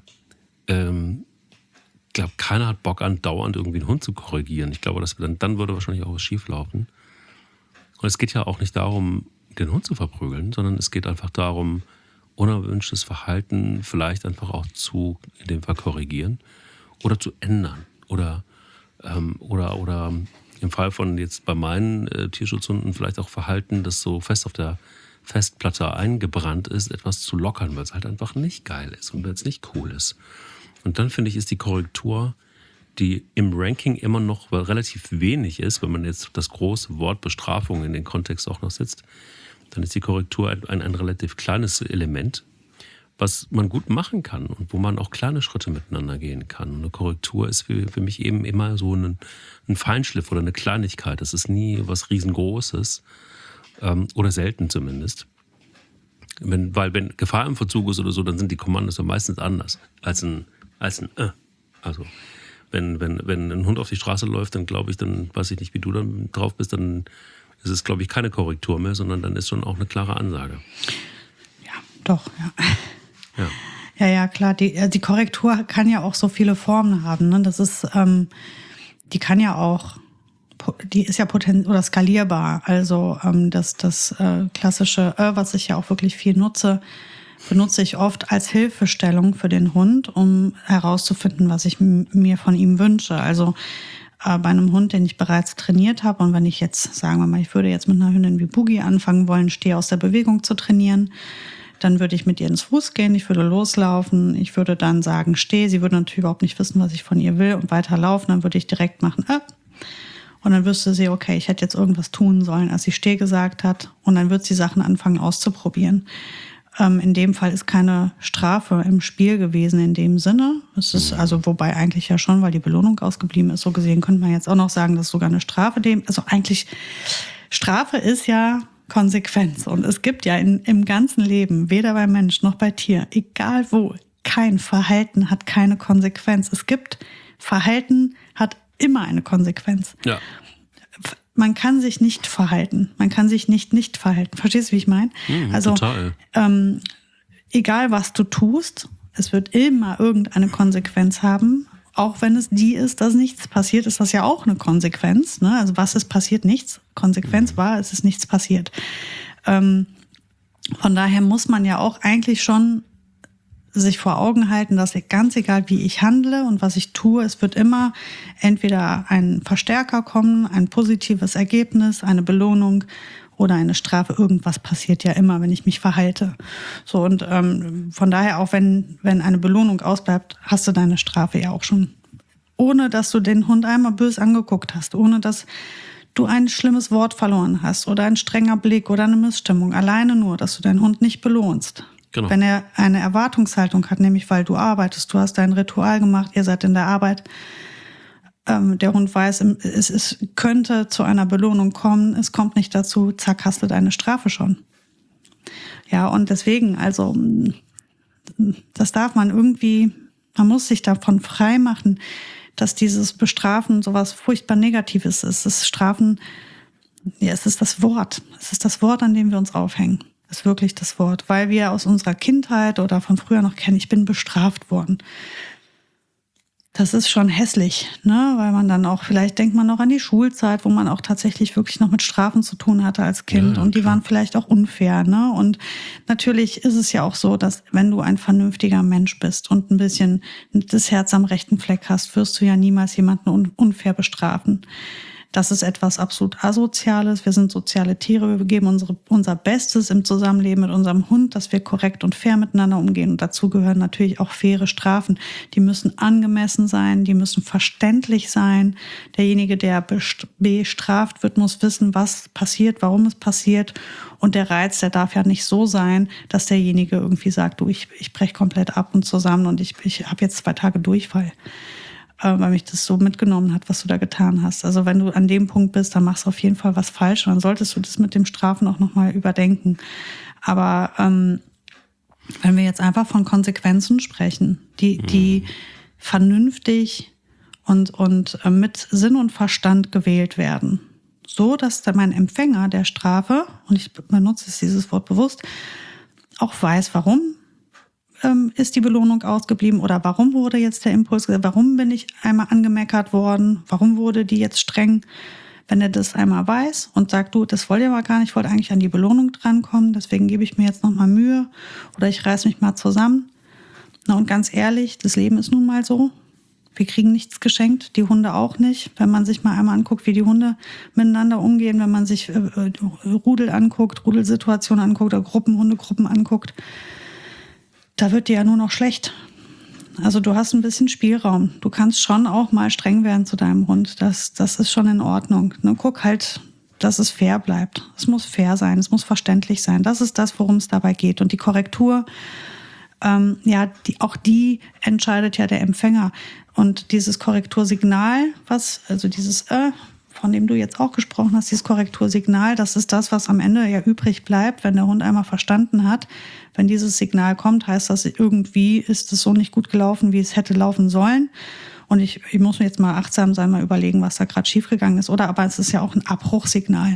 [SPEAKER 1] ich glaube, keiner hat Bock an, dauernd irgendwie einen Hund zu korrigieren. Ich glaube, dann würde wahrscheinlich auch was schief laufen. Und es geht ja auch nicht darum, den Hund zu verprügeln, sondern es geht einfach darum, unerwünschtes Verhalten vielleicht einfach auch in dem Fall korrigieren oder zu ändern. Oder im Fall von jetzt bei meinen Tierschutzhunden vielleicht auch Verhalten, das so fest auf der Festplatte eingebrannt ist, etwas zu lockern, weil es halt einfach nicht geil ist und weil es nicht cool ist. Und dann finde ich, ist die Korrektur, die im Ranking immer noch relativ wenig ist, wenn man jetzt das große Wort Bestrafung in den Kontext auch noch setzt, dann ist die Korrektur ein relativ kleines Element, was man gut machen kann und wo man auch kleine Schritte miteinander gehen kann. Und eine Korrektur ist für mich eben immer so ein Feinschliff oder eine Kleinigkeit. Das ist nie was Riesengroßes oder selten zumindest. Weil wenn Gefahr im Verzug ist oder so, dann sind die Kommandos ja meistens anders als ein Also wenn ein Hund auf die Straße läuft, dann glaube ich, dann weiß ich nicht, wie du dann drauf bist, dann ist es, glaube ich, keine Korrektur mehr, sondern dann ist schon auch eine klare Ansage.
[SPEAKER 2] Ja, doch, ja. Ja, klar. Die Korrektur kann ja auch so viele Formen haben. Ne? Das ist, die kann ja auch die ist ja potent oder skalierbar. Also das klassische was ich ja auch wirklich viel nutze, benutze ich oft als Hilfestellung für den Hund, um herauszufinden, was ich mir von ihm wünsche. Also bei einem Hund, den ich bereits trainiert habe, und wenn ich jetzt, sagen wir mal, ich würde jetzt mit einer Hündin wie Boogie anfangen wollen, Steh aus der Bewegung zu trainieren, dann würde ich mit ihr ins Fuß gehen, ich würde loslaufen, ich würde dann sagen, steh. Sie würde natürlich überhaupt nicht wissen, was ich von ihr will und weiterlaufen. Dann würde ich direkt machen, und dann wüsste sie, okay, ich hätte jetzt irgendwas tun sollen, als sie steh gesagt hat. Und dann wird sie Sachen anfangen auszuprobieren. In dem Fall ist keine Strafe im Spiel gewesen in dem Sinne. Es ist also, wobei eigentlich ja schon, weil die Belohnung ausgeblieben ist. So gesehen könnte man jetzt auch noch sagen, dass sogar eine Strafe also eigentlich, Strafe ist ja Konsequenz. Und es gibt ja im ganzen Leben, weder bei Mensch noch bei Tier, egal wo, kein Verhalten hat keine Konsequenz. Es gibt Verhalten hat immer eine Konsequenz.
[SPEAKER 1] Ja.
[SPEAKER 2] Man kann sich nicht verhalten. Man kann sich nicht verhalten. Verstehst du, wie ich meine? Also,
[SPEAKER 1] total.
[SPEAKER 2] Egal was du tust, es wird immer irgendeine Konsequenz haben. Auch wenn es die ist, dass nichts passiert, ist das ja auch eine Konsequenz. Ne? Also was ist passiert? Nichts. Konsequenz war, es ist nichts passiert. Von daher muss man ja auch eigentlich schon sich vor Augen halten, dass ganz egal, wie ich handle und was ich tue, es wird immer entweder ein Verstärker kommen, ein positives Ergebnis, eine Belohnung oder eine Strafe. Irgendwas passiert ja immer, wenn ich mich verhalte. So, und von daher, auch wenn eine Belohnung ausbleibt, hast du deine Strafe ja auch schon. Ohne dass du den Hund einmal böse angeguckt hast, ohne dass du ein schlimmes Wort verloren hast oder ein strenger Blick oder eine Missstimmung. Alleine nur, dass du deinen Hund nicht belohnst.
[SPEAKER 1] Genau.
[SPEAKER 2] Wenn er eine Erwartungshaltung hat, nämlich weil du arbeitest, du hast dein Ritual gemacht, ihr seid in der Arbeit, der Hund weiß, es könnte zu einer Belohnung kommen, es kommt nicht dazu, zack, hast du deine Strafe schon. Ja, und deswegen, also, das darf man irgendwie, man muss sich davon frei machen, dass dieses Bestrafen sowas furchtbar Negatives ist. Das Strafen, ja, es ist das Wort. Es ist das Wort, an dem wir uns aufhängen. Es ist wirklich das Wort, weil wir aus unserer Kindheit oder von früher noch kennen, ich bin bestraft worden. Das ist schon hässlich, ne? Weil man dann auch, vielleicht denkt man noch an die Schulzeit, wo man auch tatsächlich wirklich noch mit Strafen zu tun hatte als Kind. Ja, und die klar. Waren vielleicht auch unfair, ne? Und natürlich ist es ja auch so, dass wenn du ein vernünftiger Mensch bist und ein bisschen das Herz am rechten Fleck hast, wirst du ja niemals jemanden unfair bestrafen. Das ist etwas absolut Asoziales. Wir sind soziale Tiere. Wir geben unser Bestes im Zusammenleben mit unserem Hund, dass wir korrekt und fair miteinander umgehen. Und dazu gehören natürlich auch faire Strafen. Die müssen angemessen sein, die müssen verständlich sein. Derjenige, der bestraft wird, muss wissen, was passiert, warum es passiert. Und der Reiz, der darf ja nicht so sein, dass derjenige irgendwie sagt, du, ich breche komplett ab und zusammen und ich habe jetzt 2 Tage Durchfall. Weil mich das so mitgenommen hat, was du da getan hast. Also wenn du an dem Punkt bist, dann machst du auf jeden Fall was falsch und dann solltest du das mit dem Strafen auch nochmal überdenken. Aber wenn wir jetzt einfach von Konsequenzen sprechen, die vernünftig und mit Sinn und Verstand gewählt werden, so dass mein Empfänger der Strafe, und ich benutze dieses Wort bewusst, auch weiß, warum ist die Belohnung ausgeblieben oder warum wurde jetzt der Impuls, warum bin ich einmal angemeckert worden, warum wurde die jetzt streng. Wenn er das einmal weiß und sagt, du, das wollte ich aber gar nicht, ich wollte eigentlich an die Belohnung drankommen, deswegen gebe ich mir jetzt nochmal Mühe oder ich reiß mich mal zusammen. Na und ganz ehrlich, das Leben ist nun mal so. Wir kriegen nichts geschenkt, die Hunde auch nicht. Wenn man sich mal einmal anguckt, wie die Hunde miteinander umgehen, wenn man sich Rudel anguckt, Rudelsituationen anguckt oder Gruppen anguckt, da wird dir ja nur noch schlecht. Also du hast ein bisschen Spielraum. Du kannst schon auch mal streng werden zu deinem Hund. Das ist schon in Ordnung. Ne? Guck halt, dass es fair bleibt. Es muss fair sein, es muss verständlich sein. Das ist das, worum es dabei geht. Und die Korrektur, die entscheidet ja der Empfänger. Und dieses Korrektursignal, von dem du jetzt auch gesprochen hast, dieses Korrektursignal, das ist das, was am Ende ja übrig bleibt, wenn der Hund einmal verstanden hat. Wenn dieses Signal kommt, heißt das, irgendwie ist es so nicht gut gelaufen, wie es hätte laufen sollen. Und ich muss mir jetzt mal achtsam sein, mal überlegen, was da gerade schiefgegangen ist. Aber es ist ja auch ein Abbruchsignal.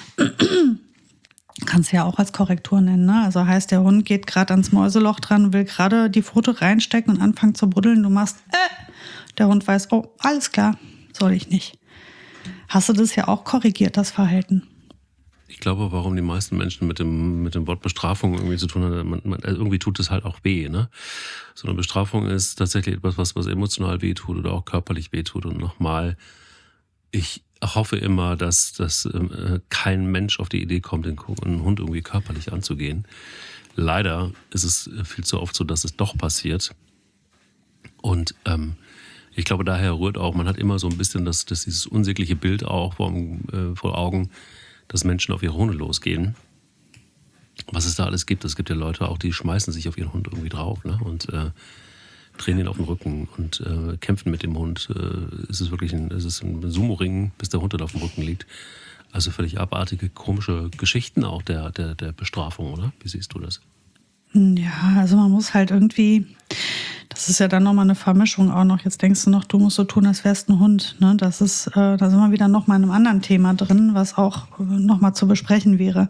[SPEAKER 2] Kannst du ja auch als Korrektur nennen, ne? Also heißt, der Hund geht gerade ans Mäuseloch dran und will gerade die Pfote reinstecken und anfangen zu buddeln. Du machst, der Hund weiß, oh, alles klar, soll ich nicht. hast du das ja auch korrigiert, das Verhalten.
[SPEAKER 1] Ich glaube, warum die meisten Menschen mit dem Wort Bestrafung irgendwie zu tun haben, irgendwie tut es halt auch weh, ne? So eine Bestrafung ist tatsächlich etwas, was emotional wehtut oder auch körperlich wehtut. Und nochmal, ich hoffe immer, dass kein Mensch auf die Idee kommt, einen Hund irgendwie körperlich anzugehen. Leider ist es viel zu oft so, dass es doch passiert. Und ich glaube, daher rührt auch, man hat immer so ein bisschen dieses unsägliche Bild auch vor Augen, dass Menschen auf ihre Hunde losgehen. Was es da alles gibt. Es gibt ja Leute auch, die schmeißen sich auf ihren Hund irgendwie drauf, ne? Und drehen ihn auf den Rücken und kämpfen mit dem Hund. Es ist ein Sumo-Ring, bis der Hund dann auf dem Rücken liegt. Also völlig abartige, komische Geschichten auch der Bestrafung, oder? Wie siehst du das?
[SPEAKER 2] Ja, also man muss halt irgendwie, das ist ja dann nochmal eine Vermischung auch noch. Jetzt denkst du noch, du musst so tun, als wärst ein Hund. Ne? Da sind wir wieder nochmal in einem anderen Thema drin, was auch nochmal zu besprechen wäre.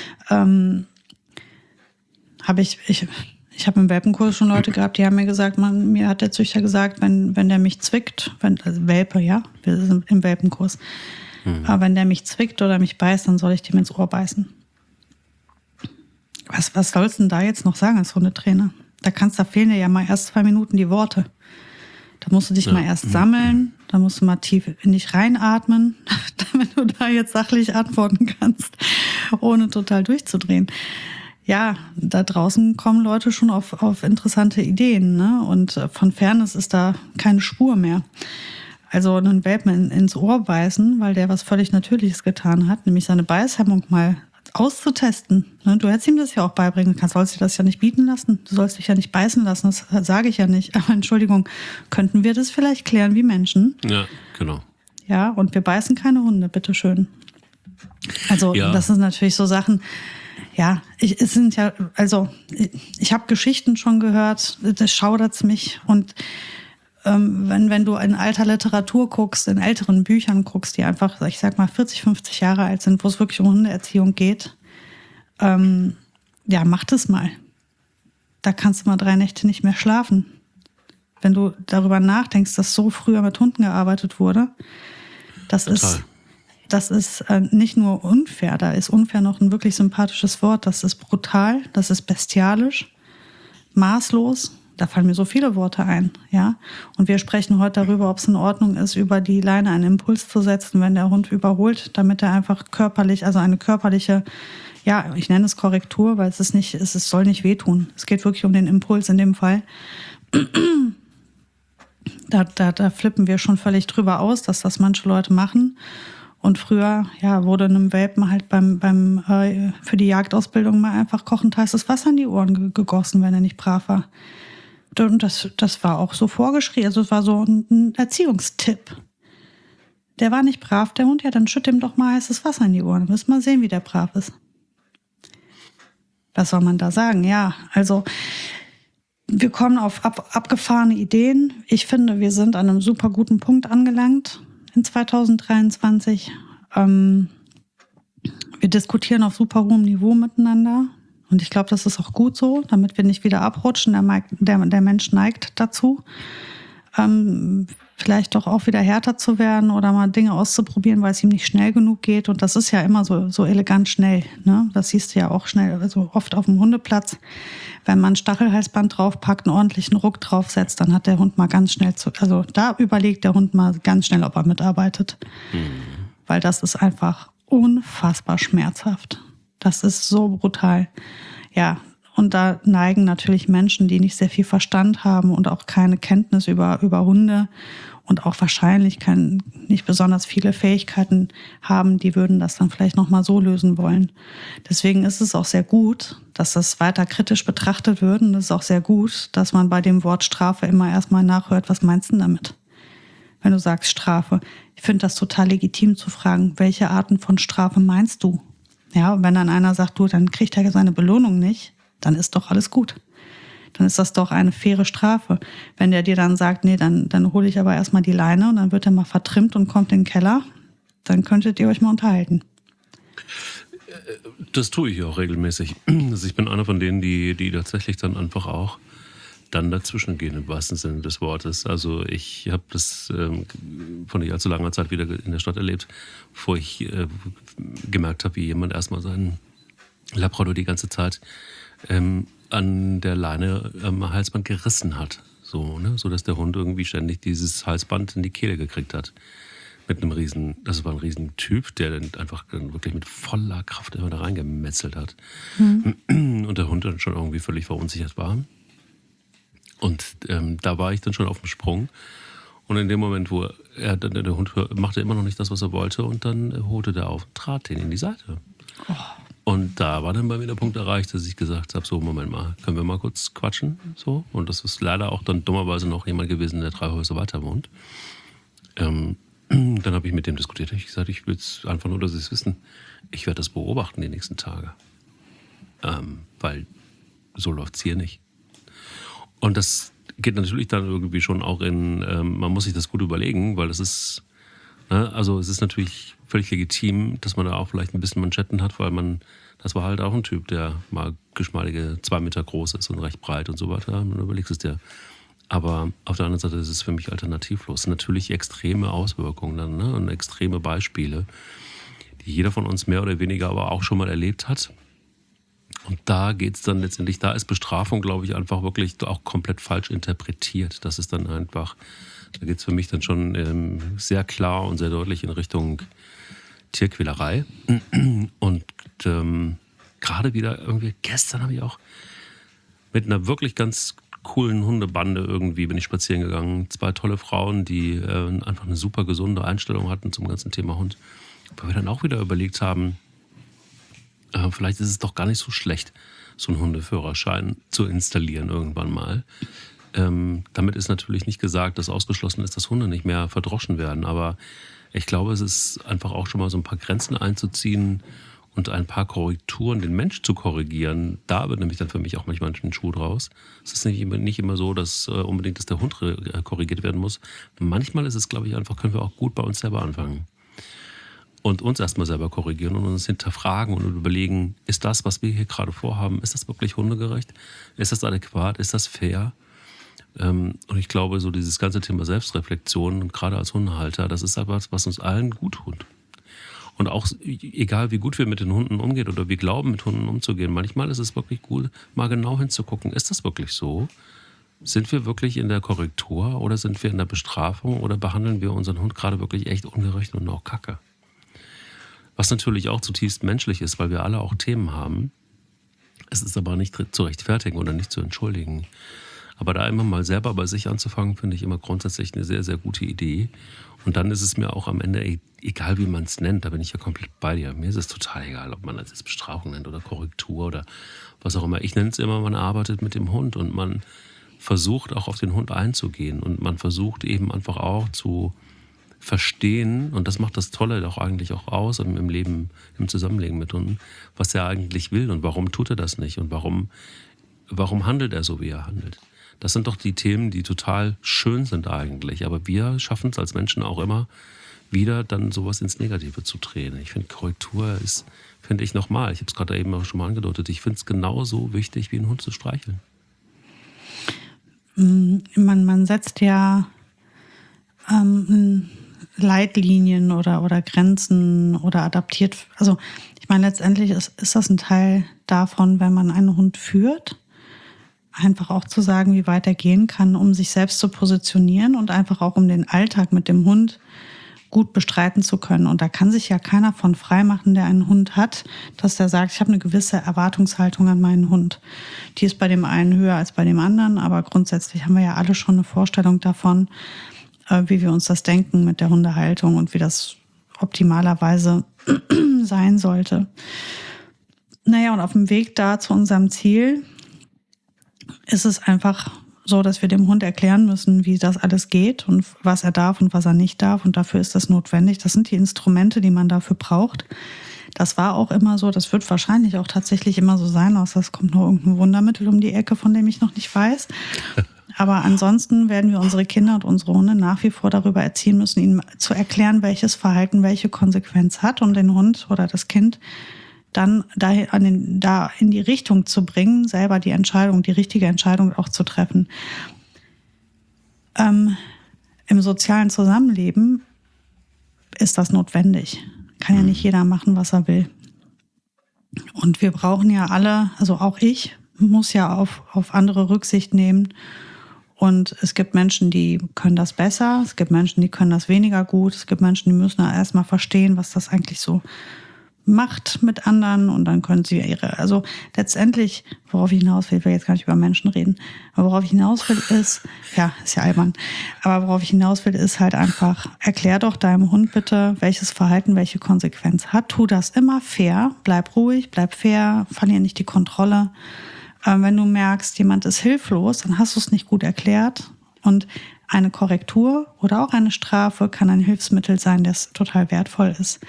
[SPEAKER 2] Ich habe im Welpenkurs schon Leute gehabt, die haben mir gesagt, mir hat der Züchter gesagt, wenn der mich zwickt, also Welpe, ja, wir sind im Welpenkurs, aber wenn der mich zwickt oder mich beißt, dann soll ich dem ins Ohr beißen. Was sollst du denn da jetzt noch sagen als Hundetrainer? Da fehlen dir ja mal erst 2 Minuten die Worte. Da musst du dich mal erst sammeln, da musst du mal tief in dich reinatmen, damit du da jetzt sachlich antworten kannst, ohne total durchzudrehen. Ja, da draußen kommen Leute schon auf interessante Ideen, ne? Und von Fairness ist da keine Spur mehr. Also einen Welpen ins Ohr beißen, weil der was völlig Natürliches getan hat, nämlich seine Beißhemmung mal auszutesten. Du hättest ihm das ja auch beibringen können. Sollst dir das ja nicht bieten lassen. Du sollst dich ja nicht beißen lassen. Das sage ich ja nicht. Aber Entschuldigung, könnten wir das vielleicht klären wie Menschen?
[SPEAKER 1] Ja, genau.
[SPEAKER 2] Ja, und wir beißen keine Hunde, bitteschön. Also ja. Das sind natürlich so Sachen, ja, ich habe Geschichten schon gehört, das schaudert's mich. Und wenn du in alter Literatur guckst, in älteren Büchern guckst, die einfach, ich sag mal, 40, 50 Jahre alt sind, wo es wirklich um Hundeerziehung geht, ja, mach das mal. Da kannst du mal 3 Nächte nicht mehr schlafen. Wenn du darüber nachdenkst, dass so früher mit Hunden gearbeitet wurde, das ist nicht nur unfair, da ist unfair noch ein wirklich sympathisches Wort, das ist brutal, das ist bestialisch, maßlos. Da fallen mir so viele Worte ein, ja. Und wir sprechen heute darüber, ob es in Ordnung ist, über die Leine einen Impuls zu setzen, wenn der Hund überholt, damit er einfach körperlich, also eine körperliche, ja, ich nenne es Korrektur, weil es soll nicht wehtun. Es geht wirklich um den Impuls in dem Fall. Da flippen wir schon völlig drüber aus, dass das manche Leute machen. Und früher, ja, wurde einem Welpen halt für die Jagdausbildung mal einfach kochend heißes Wasser in die Ohren gegossen, wenn er nicht brav war. Und das war auch so vorgeschrieben, also es war so ein Erziehungstipp. Der war nicht brav, der Hund, ja, dann schütt ihm doch mal heißes Wasser in die Ohren. Dann müssen wir sehen, wie der brav ist. Was soll man da sagen? Ja, also wir kommen auf abgefahrene Ideen. Ich finde, wir sind an einem super guten Punkt angelangt in 2023. Wir diskutieren auf super hohem Niveau miteinander. Und ich glaube, das ist auch gut so, damit wir nicht wieder abrutschen. Der Mensch neigt dazu, vielleicht doch auch wieder härter zu werden oder mal Dinge auszuprobieren, weil es ihm nicht schnell genug geht. Und das ist ja immer so elegant schnell, ne? Das siehst du ja auch schnell, also oft auf dem Hundeplatz. Wenn man ein Stachelhalsband draufpackt, einen ordentlichen Ruck draufsetzt, dann hat der Hund mal ganz schnell also da überlegt der Hund mal ganz schnell, ob er mitarbeitet. Weil das ist einfach unfassbar schmerzhaft. Das ist so brutal. Ja, und da neigen natürlich Menschen, die nicht sehr viel Verstand haben und auch keine Kenntnis über Hunde und auch wahrscheinlich nicht besonders viele Fähigkeiten haben, die würden das dann vielleicht nochmal so lösen wollen. Deswegen ist es auch sehr gut, dass das weiter kritisch betrachtet wird. Und es ist auch sehr gut, dass man bei dem Wort Strafe immer erstmal nachhört, was meinst du denn damit? Wenn du sagst Strafe. Ich finde das total legitim zu fragen, welche Arten von Strafe meinst du? Ja, und wenn dann einer sagt, dann kriegt er seine Belohnung nicht, dann ist doch alles gut. Dann ist das doch eine faire Strafe. Wenn der dir dann sagt, nee, dann hole ich aber erstmal die Leine und dann wird er mal vertrimmt und kommt in den Keller, dann könntet ihr euch mal unterhalten.
[SPEAKER 1] Das tue ich auch regelmäßig. Also ich bin einer von denen, die tatsächlich dann einfach auch dann dazwischen gehen, im wahrsten Sinne des Wortes. Also ich habe das vor nicht allzu langer Zeit wieder in der Stadt erlebt, bevor ich gemerkt habe, wie jemand erstmal seinen Labrador die ganze Zeit an der Leine am Halsband gerissen hat. So, ne? So dass der Hund irgendwie ständig dieses Halsband in die Kehle gekriegt hat. Mit einem das war ein riesen Typ, der dann einfach wirklich mit voller Kraft immer da reingemetzelt hat. Und der Hund dann schon irgendwie völlig verunsichert war. Und da war ich dann schon auf dem Sprung. Und in dem Moment, wo der Hund machte immer noch nicht das, was er wollte, und dann holte der auf und trat den in die Seite. Oh. Und da war dann bei mir der Punkt erreicht, dass ich gesagt habe, so, Moment mal, können wir mal kurz quatschen? So. Und das ist leider auch dann dummerweise noch jemand gewesen, der 3 Häuser weiter wohnt. Dann habe ich mit dem diskutiert. Ich gesagt, ich will es einfach nur, dass Sie es wissen. Ich werde das beobachten die nächsten Tage. Weil so läuft es hier nicht. Und das geht natürlich dann irgendwie schon auch man muss sich das gut überlegen, weil das ist, ne, also es ist natürlich völlig legitim, dass man da auch vielleicht ein bisschen Manschetten hat, weil das war halt auch ein Typ, der mal geschmeidige 2 Meter groß ist und recht breit und so weiter. Man überlegt es dir. Aber auf der anderen Seite ist es für mich alternativlos. Natürlich extreme Auswirkungen dann, ne, und extreme Beispiele, die jeder von uns mehr oder weniger aber auch schon mal erlebt hat. Und da geht es dann letztendlich, da ist Bestrafung, glaube ich, einfach wirklich auch komplett falsch interpretiert. Das ist dann einfach, da geht es für mich dann schon sehr klar und sehr deutlich in Richtung Tierquälerei. Und gerade wieder irgendwie, gestern habe ich auch mit einer wirklich ganz coolen Hundebande irgendwie bin ich spazieren gegangen. 2 tolle Frauen, die einfach eine super gesunde Einstellung hatten zum ganzen Thema Hund. Weil wir dann auch wieder überlegt haben, vielleicht ist es doch gar nicht so schlecht, so einen Hundeführerschein zu installieren irgendwann mal. Damit ist natürlich nicht gesagt, dass ausgeschlossen ist, dass Hunde nicht mehr verdroschen werden. Aber ich glaube, es ist einfach auch schon mal so ein paar Grenzen einzuziehen und ein paar Korrekturen, den Mensch zu korrigieren. Da wird nämlich dann für mich auch manchmal ein Schuh draus. Es ist nicht immer so, dass unbedingt dass der Hund korrigiert werden muss. Manchmal ist es, glaube ich, einfach, können wir auch gut bei uns selber anfangen. Und uns erstmal selber korrigieren und uns hinterfragen und überlegen, ist das, was wir hier gerade vorhaben, ist das wirklich hundegerecht? Ist das adäquat? Ist das fair? Und ich glaube, so dieses ganze Thema Selbstreflexion, und gerade als Hundehalter, das ist etwas, was uns allen gut tut. Und auch egal, wie gut wir mit den Hunden umgehen oder wir glauben, mit Hunden umzugehen, manchmal ist es wirklich gut, mal genau hinzugucken, ist das wirklich so? Sind wir wirklich in der Korrektur oder sind wir in der Bestrafung oder behandeln wir unseren Hund gerade wirklich echt ungerecht und auch kacke? Was natürlich auch zutiefst menschlich ist, weil wir alle auch Themen haben. Es ist aber nicht zu rechtfertigen oder nicht zu entschuldigen. Aber da immer mal selber bei sich anzufangen, finde ich immer grundsätzlich eine sehr, sehr gute Idee. Und dann ist es mir auch am Ende egal, wie man es nennt, da bin ich ja komplett bei dir. Mir ist es total egal, ob man das jetzt Bestrafung nennt oder Korrektur oder was auch immer. Ich nenne es immer, man arbeitet mit dem Hund und man versucht auch auf den Hund einzugehen. Und man versucht eben einfach auch zu verstehen, und das macht das Tolle doch eigentlich auch aus im Leben, im Zusammenleben mit Hunden, was er eigentlich will und warum tut er das nicht und warum handelt er so, wie er handelt. Das sind doch die Themen, die total schön sind eigentlich, aber wir schaffen es als Menschen auch immer wieder dann sowas ins Negative zu drehen. Ich finde, Korrektur ist, finde ich nochmal, ich habe es gerade eben auch schon mal angedeutet, ich finde es genauso wichtig, wie einen Hund zu streicheln.
[SPEAKER 2] Man setzt ja Leitlinien oder Grenzen oder adaptiert. Also ich meine, letztendlich ist das ein Teil davon, wenn man einen Hund führt, einfach auch zu sagen, wie weit er gehen kann, um sich selbst zu positionieren und einfach auch um den Alltag mit dem Hund gut bestreiten zu können. Und da kann sich ja keiner von frei machen, der einen Hund hat, dass der sagt, ich habe eine gewisse Erwartungshaltung an meinen Hund. Die ist bei dem einen höher als bei dem anderen, aber grundsätzlich haben wir ja alle schon eine Vorstellung davon, wie wir uns das denken mit der Hundehaltung und wie das optimalerweise sein sollte. Naja, und auf dem Weg da zu unserem Ziel ist es einfach so, dass wir dem Hund erklären müssen, wie das alles geht und was er darf und was er nicht darf. Und dafür ist das notwendig. Das sind die Instrumente, die man dafür braucht. Das war auch immer so, das wird wahrscheinlich auch tatsächlich immer so sein, außer es kommt nur irgendein Wundermittel um die Ecke, von dem ich noch nicht weiß. Aber ansonsten werden wir unsere Kinder und unsere Hunde nach wie vor darüber erziehen müssen, ihnen zu erklären, welches Verhalten welche Konsequenz hat, um den Hund oder das Kind dann da in die Richtung zu bringen, selber die richtige Entscheidung auch zu treffen. Im sozialen Zusammenleben ist das notwendig. Kann ja nicht jeder machen, was er will. Und wir brauchen ja alle, also auch ich, muss ja auf andere Rücksicht nehmen. Und es gibt Menschen, die können das besser. Es gibt Menschen, die können das weniger gut. Es gibt Menschen, die müssen erstmal verstehen, was das eigentlich so macht mit anderen. Und dann können sie also letztendlich, worauf ich hinaus will, ich will jetzt gar nicht über Menschen reden, aber worauf ich hinaus will ist ja albern, aber worauf ich hinaus will ist halt einfach, erklär doch deinem Hund bitte, welches Verhalten welche Konsequenz hat. Tu das immer fair, bleib ruhig, bleib fair, verlier nicht die Kontrolle. Wenn du merkst, jemand ist hilflos, dann hast du es nicht gut erklärt. Und eine Korrektur oder auch eine Strafe kann ein Hilfsmittel sein, das total wertvoll ist.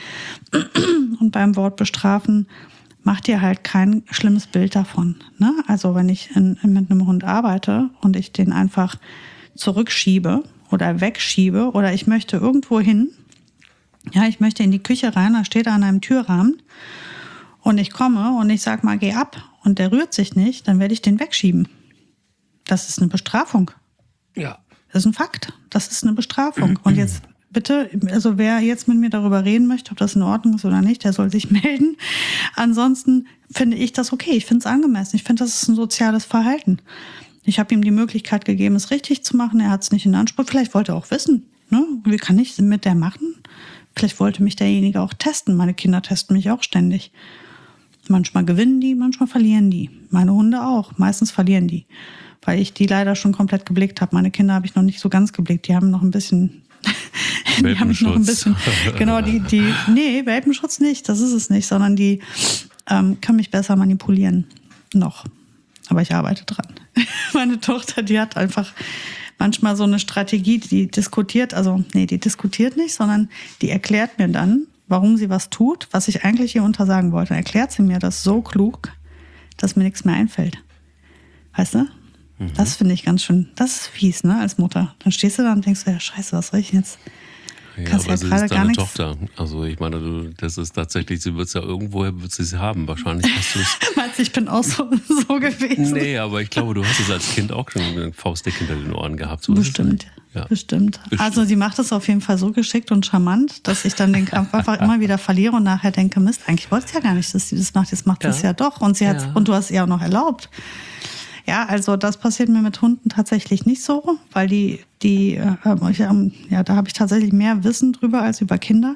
[SPEAKER 2] Und beim Wort bestrafen, mach dir halt kein schlimmes Bild davon. Ne? Also wenn ich mit einem Hund arbeite und ich den einfach zurückschiebe oder wegschiebe oder ich möchte irgendwo hin, ja, ich möchte in die Küche rein, da steht er an einem Türrahmen und ich komme und ich sag mal, geh ab und der rührt sich nicht, dann werde ich den wegschieben. Das ist eine Bestrafung.
[SPEAKER 1] Ja.
[SPEAKER 2] Das ist ein Fakt. Das ist eine Bestrafung. Und jetzt bitte, also wer jetzt mit mir darüber reden möchte, ob das in Ordnung ist oder nicht, der soll sich melden. Ansonsten finde ich das okay. Ich finde es angemessen. Ich finde, das ist ein soziales Verhalten. Ich habe ihm die Möglichkeit gegeben, es richtig zu machen. Er hat es nicht in Anspruch. Vielleicht wollte er auch wissen, ne? Wie kann ich mit der machen? Vielleicht wollte mich derjenige auch testen. Meine Kinder testen mich auch ständig. Manchmal gewinnen die, manchmal verlieren die. Meine Hunde auch. Meistens verlieren die. Weil ich die leider schon komplett geblickt habe. Meine Kinder habe ich noch nicht so ganz geblickt. Die haben noch ein bisschen... die haben noch ein bisschen... Genau, nee, Welpenschutz nicht. Das ist es nicht. Sondern die können mich besser manipulieren. Noch. Aber ich arbeite dran. Meine Tochter, die hat einfach manchmal so eine Strategie, die diskutiert nicht, sondern die erklärt mir dann, warum sie was tut, was ich eigentlich ihr untersagen wollte. Dann erklärt sie mir das so klug, dass mir nichts mehr einfällt. Weißt du? Das finde ich ganz schön, das ist fies, ne, als Mutter. Dann stehst du da und denkst, ja, scheiße, was soll ich denn jetzt?
[SPEAKER 1] Ja, aber sie ist deine Tochter. Also ich meine, das ist tatsächlich, sie wird es ja irgendwoher haben. Wahrscheinlich hast du es...
[SPEAKER 2] Meinst du, ich bin auch so gewesen?
[SPEAKER 1] Nee, aber ich glaube, du hast es als Kind auch schon eine Faustdick hinter den Ohren gehabt. So
[SPEAKER 2] Bestimmt. Ja. Bestimmt. Also sie macht es auf jeden Fall so geschickt und charmant, dass ich dann den Kampf einfach immer wieder verliere und nachher denke, Mist, eigentlich wollte ich ja gar nicht, dass sie das macht. Jetzt macht sie es ja doch. Und und du hast es ihr auch noch erlaubt. Ja, also das passiert mir mit Hunden tatsächlich nicht so, weil da habe ich tatsächlich mehr Wissen drüber als über Kinder,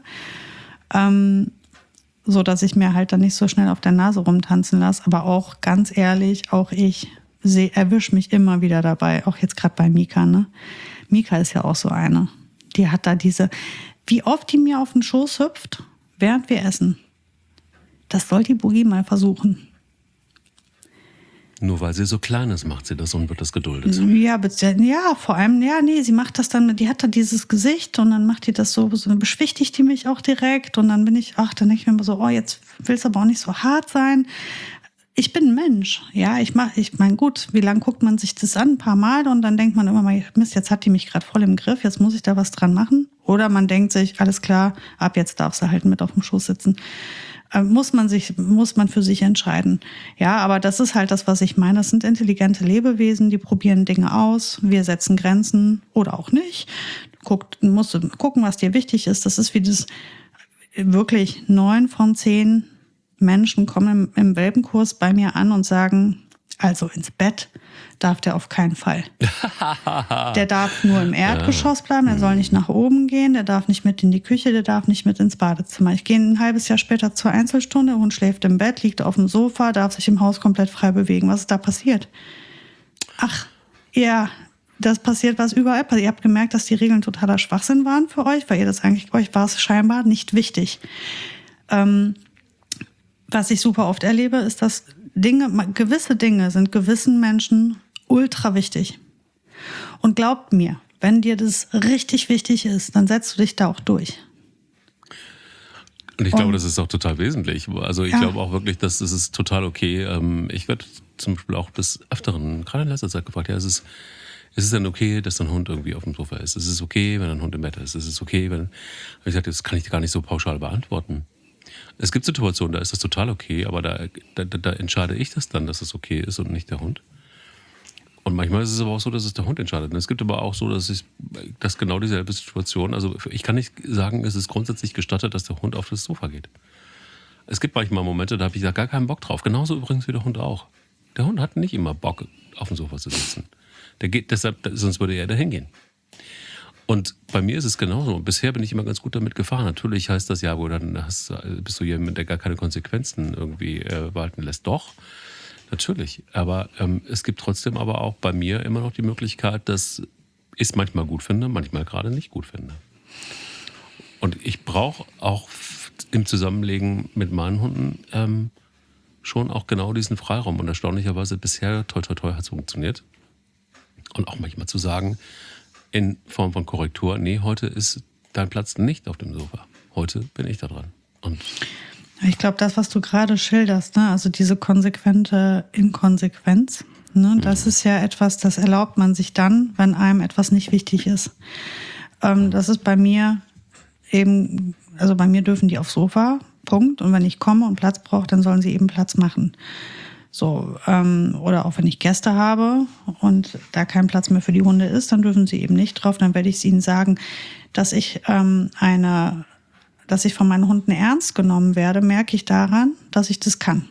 [SPEAKER 2] so dass ich mir halt dann nicht so schnell auf der Nase rumtanzen lasse. Aber auch ganz ehrlich, auch ich erwische mich immer wieder dabei, auch jetzt gerade bei Mika. Ne? Mika ist ja auch so eine, die hat da wie oft die mir auf den Schoß hüpft, während wir essen. Das soll die Boogie mal versuchen.
[SPEAKER 1] Nur weil sie so klein ist, macht sie das und wird das geduldet.
[SPEAKER 2] Ja, vor allem, sie macht das dann, die hat da dieses Gesicht und dann macht die das so beschwichtigt die mich auch direkt und dann dann denke ich mir immer so, jetzt willst du aber auch nicht so hart sein. Ich bin ein Mensch, ja, ich meine, gut, wie lange guckt man sich das an? Ein paar Mal und dann denkt man immer mal, Mist, jetzt hat die mich gerade voll im Griff, jetzt muss ich da was dran machen. Oder man denkt sich, alles klar, ab jetzt darf sie halt mit auf dem Schoß sitzen. Muss man für sich entscheiden. Ja, aber das ist halt das, was ich meine. Das sind intelligente Lebewesen, die probieren Dinge aus. Wir setzen Grenzen oder auch nicht. Musst du gucken, was dir wichtig ist. Das ist wie das wirklich 9 von 10 Menschen kommen im Welpenkurs bei mir an und sagen, also ins Bett darf der auf keinen Fall. Der darf nur im Erdgeschoss bleiben, der soll nicht nach oben gehen, der darf nicht mit in die Küche, der darf nicht mit ins Badezimmer. Ich gehe ein halbes Jahr später zur Einzelstunde, der Hund schläft im Bett, liegt auf dem Sofa, darf sich im Haus komplett frei bewegen. Was ist da passiert? Ach, ja, das passiert, was überall passiert. Ihr habt gemerkt, dass die Regeln totaler Schwachsinn waren für euch, weil euch war es scheinbar nicht wichtig. Was ich super oft erlebe, ist, dass gewisse Dinge sind gewissen Menschen ultra wichtig. Und glaubt mir, wenn dir das richtig wichtig ist, dann setzt du dich da auch durch.
[SPEAKER 1] Und ich glaube, das ist auch total wesentlich. Also ich glaube auch wirklich, dass das ist total okay. Ich werde zum Beispiel auch des Öfteren, gerade in letzter Zeit gefragt, ist es denn okay, dass dein Hund irgendwie auf dem Sofa ist? Ist es okay, wenn ein Hund im Bett ist? Ist es okay, wenn... Ich sagte, das kann ich gar nicht so pauschal beantworten. Es gibt Situationen, da ist das total okay, aber da entscheide ich das dann, dass es okay ist und nicht der Hund. Und manchmal ist es aber auch so, dass es der Hund entscheidet. Und es gibt aber auch so, dass genau dieselbe Situation, also ich kann nicht sagen, es ist grundsätzlich gestattet, dass der Hund auf das Sofa geht. Es gibt manchmal Momente, da habe ich da gar keinen Bock drauf. Genauso übrigens wie der Hund auch. Der Hund hat nicht immer Bock, auf dem Sofa zu sitzen. Der geht deshalb, sonst würde er da hingehen. Und bei mir ist es genauso. Bisher bin ich immer ganz gut damit gefahren. Natürlich heißt das ja, bist du jemand, der gar keine Konsequenzen irgendwie walten lässt. Doch, natürlich. Aber es gibt trotzdem aber auch bei mir immer noch die Möglichkeit, dass ich es manchmal gut finde, manchmal gerade nicht gut finde. Und ich brauche auch im Zusammenlegen mit meinen Hunden schon auch genau diesen Freiraum. Und erstaunlicherweise bisher, toi toi toi, hat es funktioniert. Und auch manchmal zu sagen, in Form von Korrektur, nee, heute ist dein Platz nicht auf dem Sofa. Heute bin ich da dran. Und
[SPEAKER 2] ich glaube, das, was du gerade schilderst, ne, also diese konsequente Inkonsequenz, ne, das ist ja etwas, das erlaubt man sich dann, wenn einem etwas nicht wichtig ist. Das ist bei mir eben, also bei mir dürfen die aufs Sofa, Punkt. Und wenn ich komme und Platz brauche, dann sollen sie eben Platz machen. So, oder auch wenn ich Gäste habe und da kein Platz mehr für die Hunde ist, dann dürfen sie eben nicht drauf. Dann werde ich es ihnen sagen, dass ich von meinen Hunden ernst genommen werde, merke ich daran, dass ich das kann.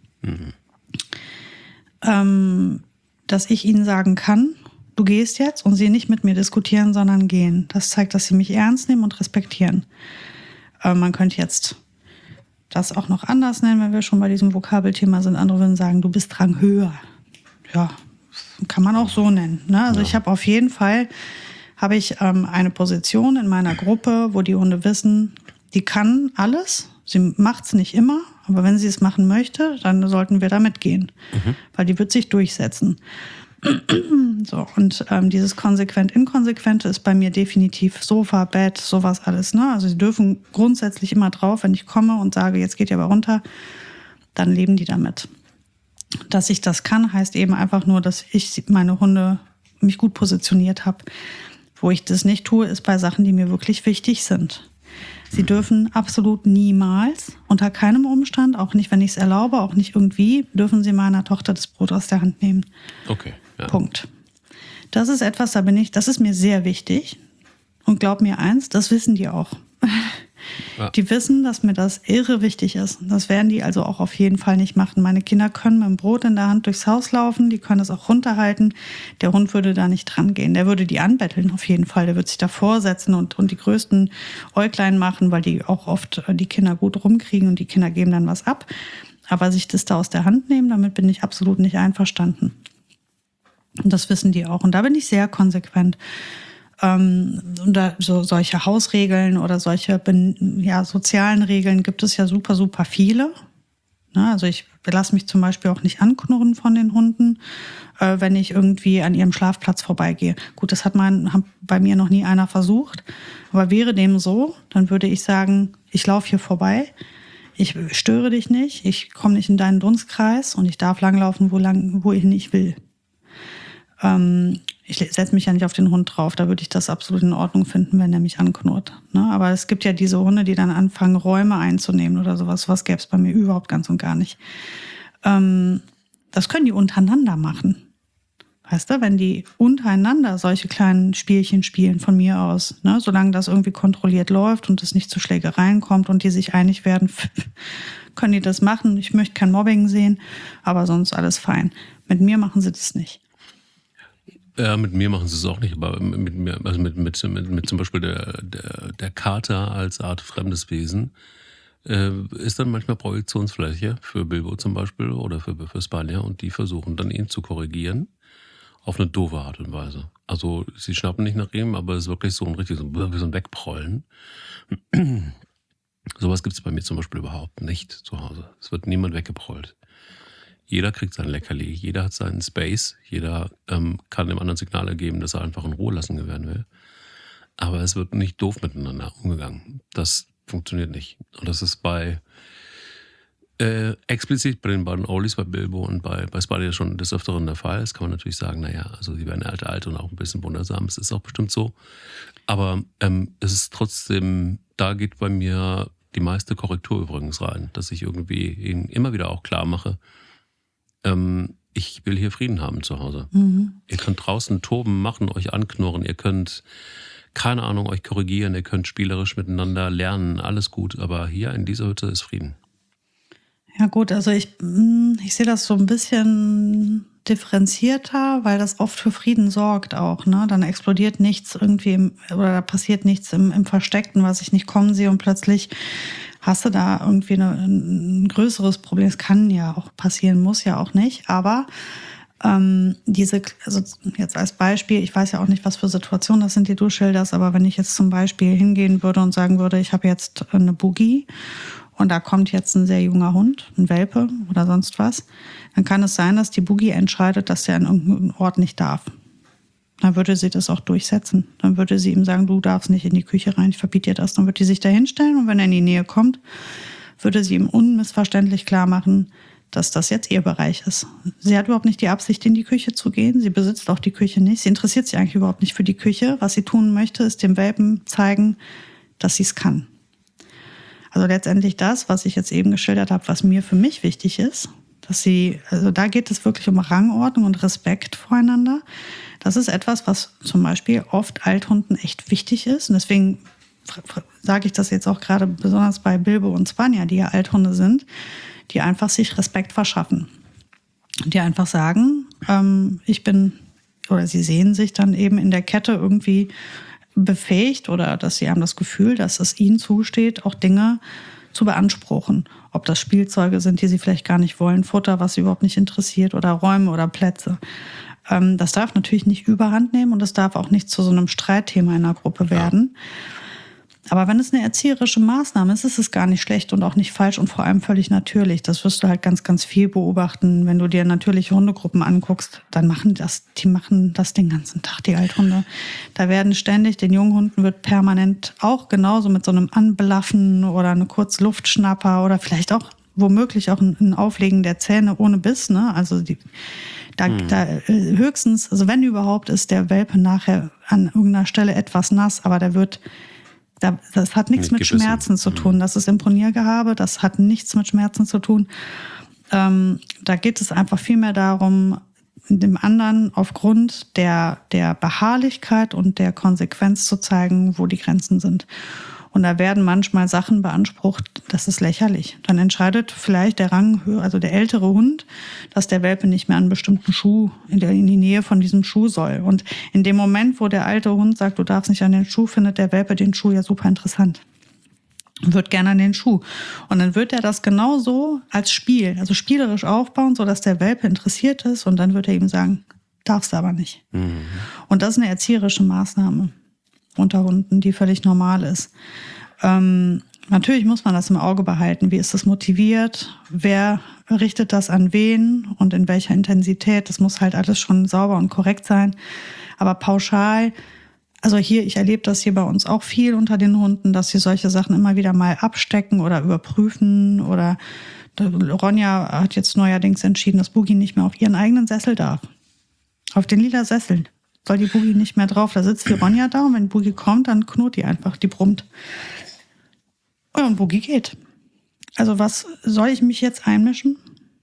[SPEAKER 2] Dass ich ihnen sagen kann, du gehst jetzt, und sie nicht mit mir diskutieren, sondern gehen. Das zeigt, dass sie mich ernst nehmen und respektieren. Man könnte jetzt das auch noch anders nennen, wenn wir schon bei diesem Vokabelthema sind. Andere würden sagen, du bist Rang höher. Ja, kann man auch so nennen. Ne? Also ich habe auf jeden Fall eine Position in meiner Gruppe, wo die Hunde wissen, die kann alles. Sie macht es nicht immer, aber wenn sie es machen möchte, dann sollten wir da mitgehen. Weil die wird sich durchsetzen. So, und dieses Konsequent-Inkonsequente ist bei mir definitiv Sofa, Bett, sowas alles. Ne? Also sie dürfen grundsätzlich immer drauf, wenn ich komme und sage, jetzt geht ihr aber runter, dann leben die damit. Dass ich das kann, heißt eben einfach nur, dass ich meine Hunde mich gut positioniert habe. Wo ich das nicht tue, ist bei Sachen, die mir wirklich wichtig sind. Sie dürfen absolut niemals, unter keinem Umstand, auch nicht, wenn ich es erlaube, auch nicht irgendwie, dürfen sie meiner Tochter das Brot aus der Hand nehmen.
[SPEAKER 1] okay. Ja.
[SPEAKER 2] Punkt. Das ist etwas, das ist mir sehr wichtig. Und glaub mir eins, das wissen die auch. Ja. Die wissen, dass mir das irre wichtig ist. Das werden die also auch auf jeden Fall nicht machen. Meine Kinder können mit dem Brot in der Hand durchs Haus laufen, die können das auch runterhalten. Der Hund würde da nicht dran gehen. Der würde die anbetteln auf jeden Fall. Der würde sich davor setzen und die größten Äuglein machen, weil die auch oft die Kinder gut rumkriegen und die Kinder geben dann was ab. Aber sich das da aus der Hand nehmen, damit bin ich absolut nicht einverstanden. Und das wissen die auch. Und da bin ich sehr konsequent. Und da solche Hausregeln oder solche sozialen Regeln gibt es ja super, super viele. Also ich lasse mich zum Beispiel auch nicht anknurren von den Hunden, wenn ich irgendwie an ihrem Schlafplatz vorbeigehe. Gut, das hat bei mir noch nie einer versucht. Aber wäre dem so, dann würde ich sagen, ich laufe hier vorbei. Ich störe dich nicht. Ich komme nicht in deinen Dunstkreis und ich darf langlaufen, wo ich nicht will. Ich setze mich ja nicht auf den Hund drauf, da würde ich das absolut in Ordnung finden, wenn der mich anknurrt. Ne? Aber es gibt ja diese Hunde, die dann anfangen, Räume einzunehmen oder sowas. Was gäbe es bei mir überhaupt ganz und gar nicht. Das können die untereinander machen. Weißt du, wenn die untereinander solche kleinen Spielchen spielen von mir aus, ne? Solange das irgendwie kontrolliert läuft und es nicht zu Schlägereien kommt und die sich einig werden, können die das machen. Ich möchte kein Mobbing sehen, aber sonst alles fein. Mit mir machen sie das nicht.
[SPEAKER 1] Ja, mit mir machen sie es auch nicht, aber mit mir, also mit zum Beispiel der Kater als Art fremdes Wesen, ist dann manchmal Projektionsfläche für Bilbo zum Beispiel oder für Spanier und die versuchen dann ihn zu korrigieren auf eine doofe Art und Weise. Also sie schnappen nicht nach ihm, aber es ist wirklich so wie so ein Wegprollen. Sowas gibt es bei mir zum Beispiel überhaupt nicht zu Hause. Es wird niemand weggeprollt. Jeder kriegt sein Leckerli, jeder hat seinen Space, jeder kann dem anderen Signale geben, dass er einfach in Ruhe lassen werden will. Aber es wird nicht doof miteinander umgegangen. Das funktioniert nicht. Und das ist explizit bei den beiden Ollies, bei Bilbo und bei Spidey schon des Öfteren der Fall. Das kann man natürlich sagen, naja, also die werden alt und auch ein bisschen wundersam. Es ist auch bestimmt so. Aber es ist trotzdem, da geht bei mir die meiste Korrektur übrigens rein, dass ich irgendwie ihnen immer wieder auch klar mache, ich will hier Frieden haben zu Hause. Ihr könnt draußen toben, machen, euch anknurren, ihr könnt, keine Ahnung, euch korrigieren, ihr könnt spielerisch miteinander lernen, alles gut, aber hier in dieser Hütte ist Frieden.
[SPEAKER 2] Ja gut, also ich sehe das so ein bisschen differenzierter, weil das oft für Frieden sorgt auch, ne? Dann explodiert nichts irgendwie oder da passiert nichts im Versteckten, was ich nicht kommen sehe und plötzlich hast du da irgendwie ein größeres Problem. Es kann ja auch passieren, muss ja auch nicht, aber also jetzt als Beispiel, ich weiß ja auch nicht, was für Situationen das sind, die du schilderst, aber wenn ich jetzt zum Beispiel hingehen würde und sagen würde, ich habe jetzt eine Boogie und da kommt jetzt ein sehr junger Hund, ein Welpe oder sonst was, dann kann es sein, dass die Boogie entscheidet, dass der an irgendeinem Ort nicht darf. Dann würde sie das auch durchsetzen. Dann würde sie ihm sagen, du darfst nicht in die Küche rein, ich verbiete dir das. Dann würde die sich da hinstellen und wenn er in die Nähe kommt, würde sie ihm unmissverständlich klar machen, dass das jetzt ihr Bereich ist. Sie hat überhaupt nicht die Absicht, in die Küche zu gehen. Sie besitzt auch die Küche nicht. Sie interessiert sich eigentlich überhaupt nicht für die Küche. Was sie tun möchte, ist dem Welpen zeigen, dass sie es kann. Also letztendlich das, was ich jetzt eben geschildert habe, was mir für mich wichtig ist, also da geht es wirklich um Rangordnung und Respekt voreinander. Das ist etwas, was zum Beispiel oft Althunden echt wichtig ist. Und deswegen sage ich das jetzt auch gerade besonders bei Bilbo und Svanja, die ja Althunde sind, die einfach sich Respekt verschaffen. Die einfach sagen, sie sehen sich dann eben in der Kette irgendwie befähigt oder dass sie haben das Gefühl, dass es ihnen zusteht, auch Dinge zu beanspruchen. Ob das Spielzeuge sind, die sie vielleicht gar nicht wollen, Futter, was sie überhaupt nicht interessiert oder Räume oder Plätze. Das darf natürlich nicht überhand nehmen und es darf auch nicht zu so einem Streitthema in der Gruppe werden. Aber wenn es eine erzieherische Maßnahme ist, ist es gar nicht schlecht und auch nicht falsch und vor allem völlig natürlich. Das wirst du halt ganz, ganz viel beobachten. Wenn du dir natürliche Hundegruppen anguckst, dann machen die machen das den ganzen Tag, die Althunde. Da werden ständig, den Junghunden wird permanent auch genauso mit so einem Anblaffen oder eine Kurzluftschnapper oder vielleicht auch womöglich auch ein Auflegen der Zähne ohne Biss, ne? Also da höchstens, also wenn überhaupt, ist der Welpe nachher an irgendeiner Stelle etwas nass, aber das hat nichts mit Schmerzen zu tun. Das ist Imponiergehabe, das hat nichts mit Schmerzen zu tun. Da geht es einfach vielmehr darum, dem anderen aufgrund der Beharrlichkeit und der Konsequenz zu zeigen, wo die Grenzen sind. Und da werden manchmal Sachen beansprucht, das ist lächerlich. Dann entscheidet vielleicht der also der ältere Hund, dass der Welpe nicht mehr an einen bestimmten Schuh, in die Nähe von diesem Schuh soll. Und in dem Moment, wo der alte Hund sagt, du darfst nicht an den Schuh, findet der Welpe den Schuh ja super interessant. Und wird gerne an den Schuh. Und dann wird er das genauso als Spiel, also spielerisch aufbauen, sodass der Welpe interessiert ist. Und dann wird er ihm sagen, darfst du aber nicht. Und das ist eine erzieherische Maßnahme unter Hunden, die völlig normal ist. Natürlich muss man das im Auge behalten. Wie ist das motiviert? Wer richtet das an wen und in welcher Intensität? Das muss halt alles schon sauber und korrekt sein. Aber pauschal, also ich erlebe das hier bei uns auch viel unter den Hunden, dass sie solche Sachen immer wieder mal abstecken oder überprüfen. Oder Ronja hat jetzt neuerdings entschieden, dass Boogie nicht mehr auf ihren eigenen Sessel darf. Auf den lila Sessel soll die Boogie nicht mehr drauf. Da sitzt die Ronja da und wenn Boogie kommt, dann knurrt die einfach, die brummt. Und Boogie geht. Also was soll ich mich jetzt einmischen?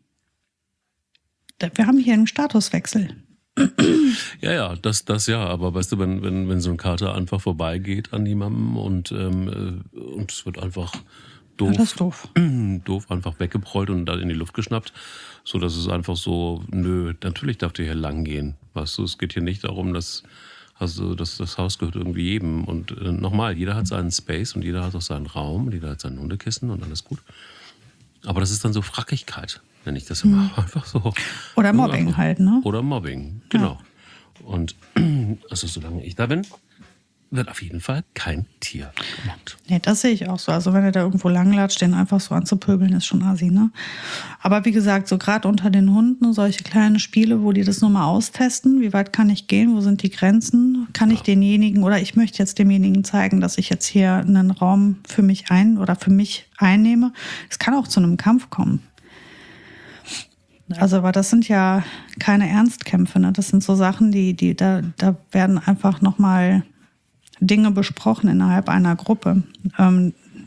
[SPEAKER 2] Wir haben hier einen Statuswechsel.
[SPEAKER 1] Ja, das ja, aber weißt du, wenn so ein Kater einfach vorbeigeht an jemandem und es wird einfach doof,
[SPEAKER 2] das ist doof.
[SPEAKER 1] Doof einfach weggeprollt und dann in die Luft geschnappt, so dass es einfach so, nö, natürlich darf der hier lang gehen. Weißt du, es geht hier nicht darum, dass das Haus gehört irgendwie jedem. Und nochmal, jeder hat seinen Space und jeder hat auch seinen Raum und jeder hat sein Hundekissen und alles gut. Aber das ist dann so Frackigkeit, nenne ich das immer. Einfach so.
[SPEAKER 2] Oder Mobbing einfach, halt, ne?
[SPEAKER 1] Oder Mobbing, genau. Ja. Und also solange ich da bin, wird auf jeden Fall kein Tier gemobbt.
[SPEAKER 2] Nee, das sehe ich auch so. Also wenn er da irgendwo langlatscht, den einfach so anzupöbeln, ist schon assi, ne? Aber wie gesagt, so gerade unter den Hunden, solche kleine Spiele, wo die das nur mal austesten, wie weit kann ich gehen, wo sind die Grenzen, kann ich denjenigen oder ich möchte jetzt demjenigen zeigen, dass ich jetzt hier einen Raum für mich einnehme. Es kann auch zu einem Kampf kommen. Also, aber das sind ja keine Ernstkämpfe, ne? Das sind so Sachen, da werden einfach nochmal Dinge besprochen innerhalb einer Gruppe.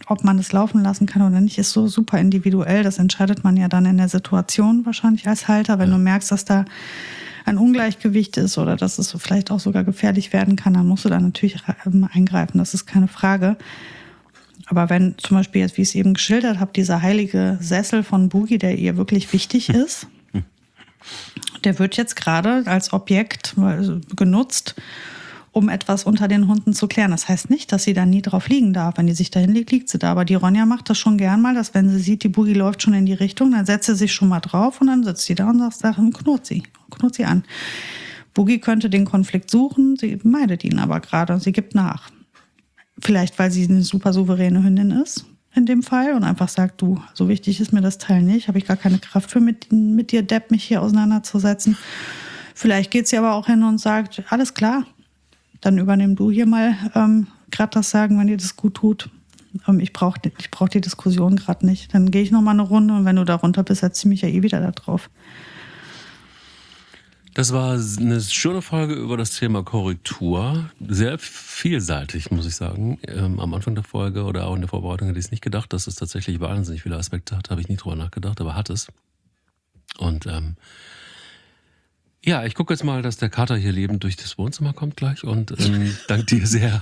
[SPEAKER 2] ob man es laufen lassen kann oder nicht, ist so super individuell. Das entscheidet man ja dann in der Situation wahrscheinlich als Halter. Wenn du merkst, dass da ein Ungleichgewicht ist oder dass es vielleicht auch sogar gefährlich werden kann, dann musst du da natürlich eingreifen. Das ist keine Frage. Aber wenn zum Beispiel jetzt, wie ich es eben geschildert habe, dieser heilige Sessel von Boogie, der ihr wirklich wichtig ist, der wird jetzt gerade als Objekt genutzt, um etwas unter den Hunden zu klären. Das heißt nicht, dass sie da nie drauf liegen darf. Wenn die sich dahin legt, liegt sie da. Aber die Ronja macht das schon gern mal, dass wenn sie sieht, die Boogie läuft schon in die Richtung, dann setzt sie sich schon mal drauf und dann sitzt sie da und sagt, knurrt sie an. Boogie könnte den Konflikt suchen, sie meidet ihn aber gerade und sie gibt nach. Vielleicht, weil sie eine super souveräne Hündin ist in dem Fall und einfach sagt, du, so wichtig ist mir das Teil nicht, habe ich gar keine Kraft für, mit dir, Depp, mich hier auseinanderzusetzen. Vielleicht geht sie aber auch hin und sagt, alles klar, dann übernimm du hier mal gerade das Sagen, wenn dir das gut tut. Ich brauch die Diskussion gerade nicht. Dann gehe ich noch mal eine Runde und wenn du da runter bist, setze ich mich ja wieder da drauf.
[SPEAKER 1] Das war eine schöne Folge über das Thema Korrektur. Sehr vielseitig, muss ich sagen. Am Anfang der Folge oder auch in der Vorbereitung hätte ich es nicht gedacht, dass es tatsächlich wahnsinnig viele Aspekte hat. Habe ich nie drüber nachgedacht, aber hat es. Und ja, ich gucke jetzt mal, dass der Kater hier lebend durch das Wohnzimmer kommt gleich. Und danke dir sehr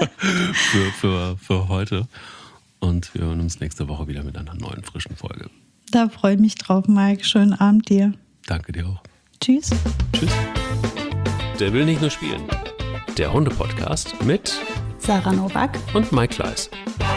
[SPEAKER 1] für heute. Und wir hören uns nächste Woche wieder mit einer neuen, frischen Folge.
[SPEAKER 2] Da freue ich mich drauf, Mike. Schönen Abend dir.
[SPEAKER 1] Danke dir auch.
[SPEAKER 2] Tschüss.
[SPEAKER 1] Tschüss. Der will nicht nur spielen. Der Hunde-Podcast mit
[SPEAKER 2] Sarah Nowak
[SPEAKER 1] und Mike Kleiss.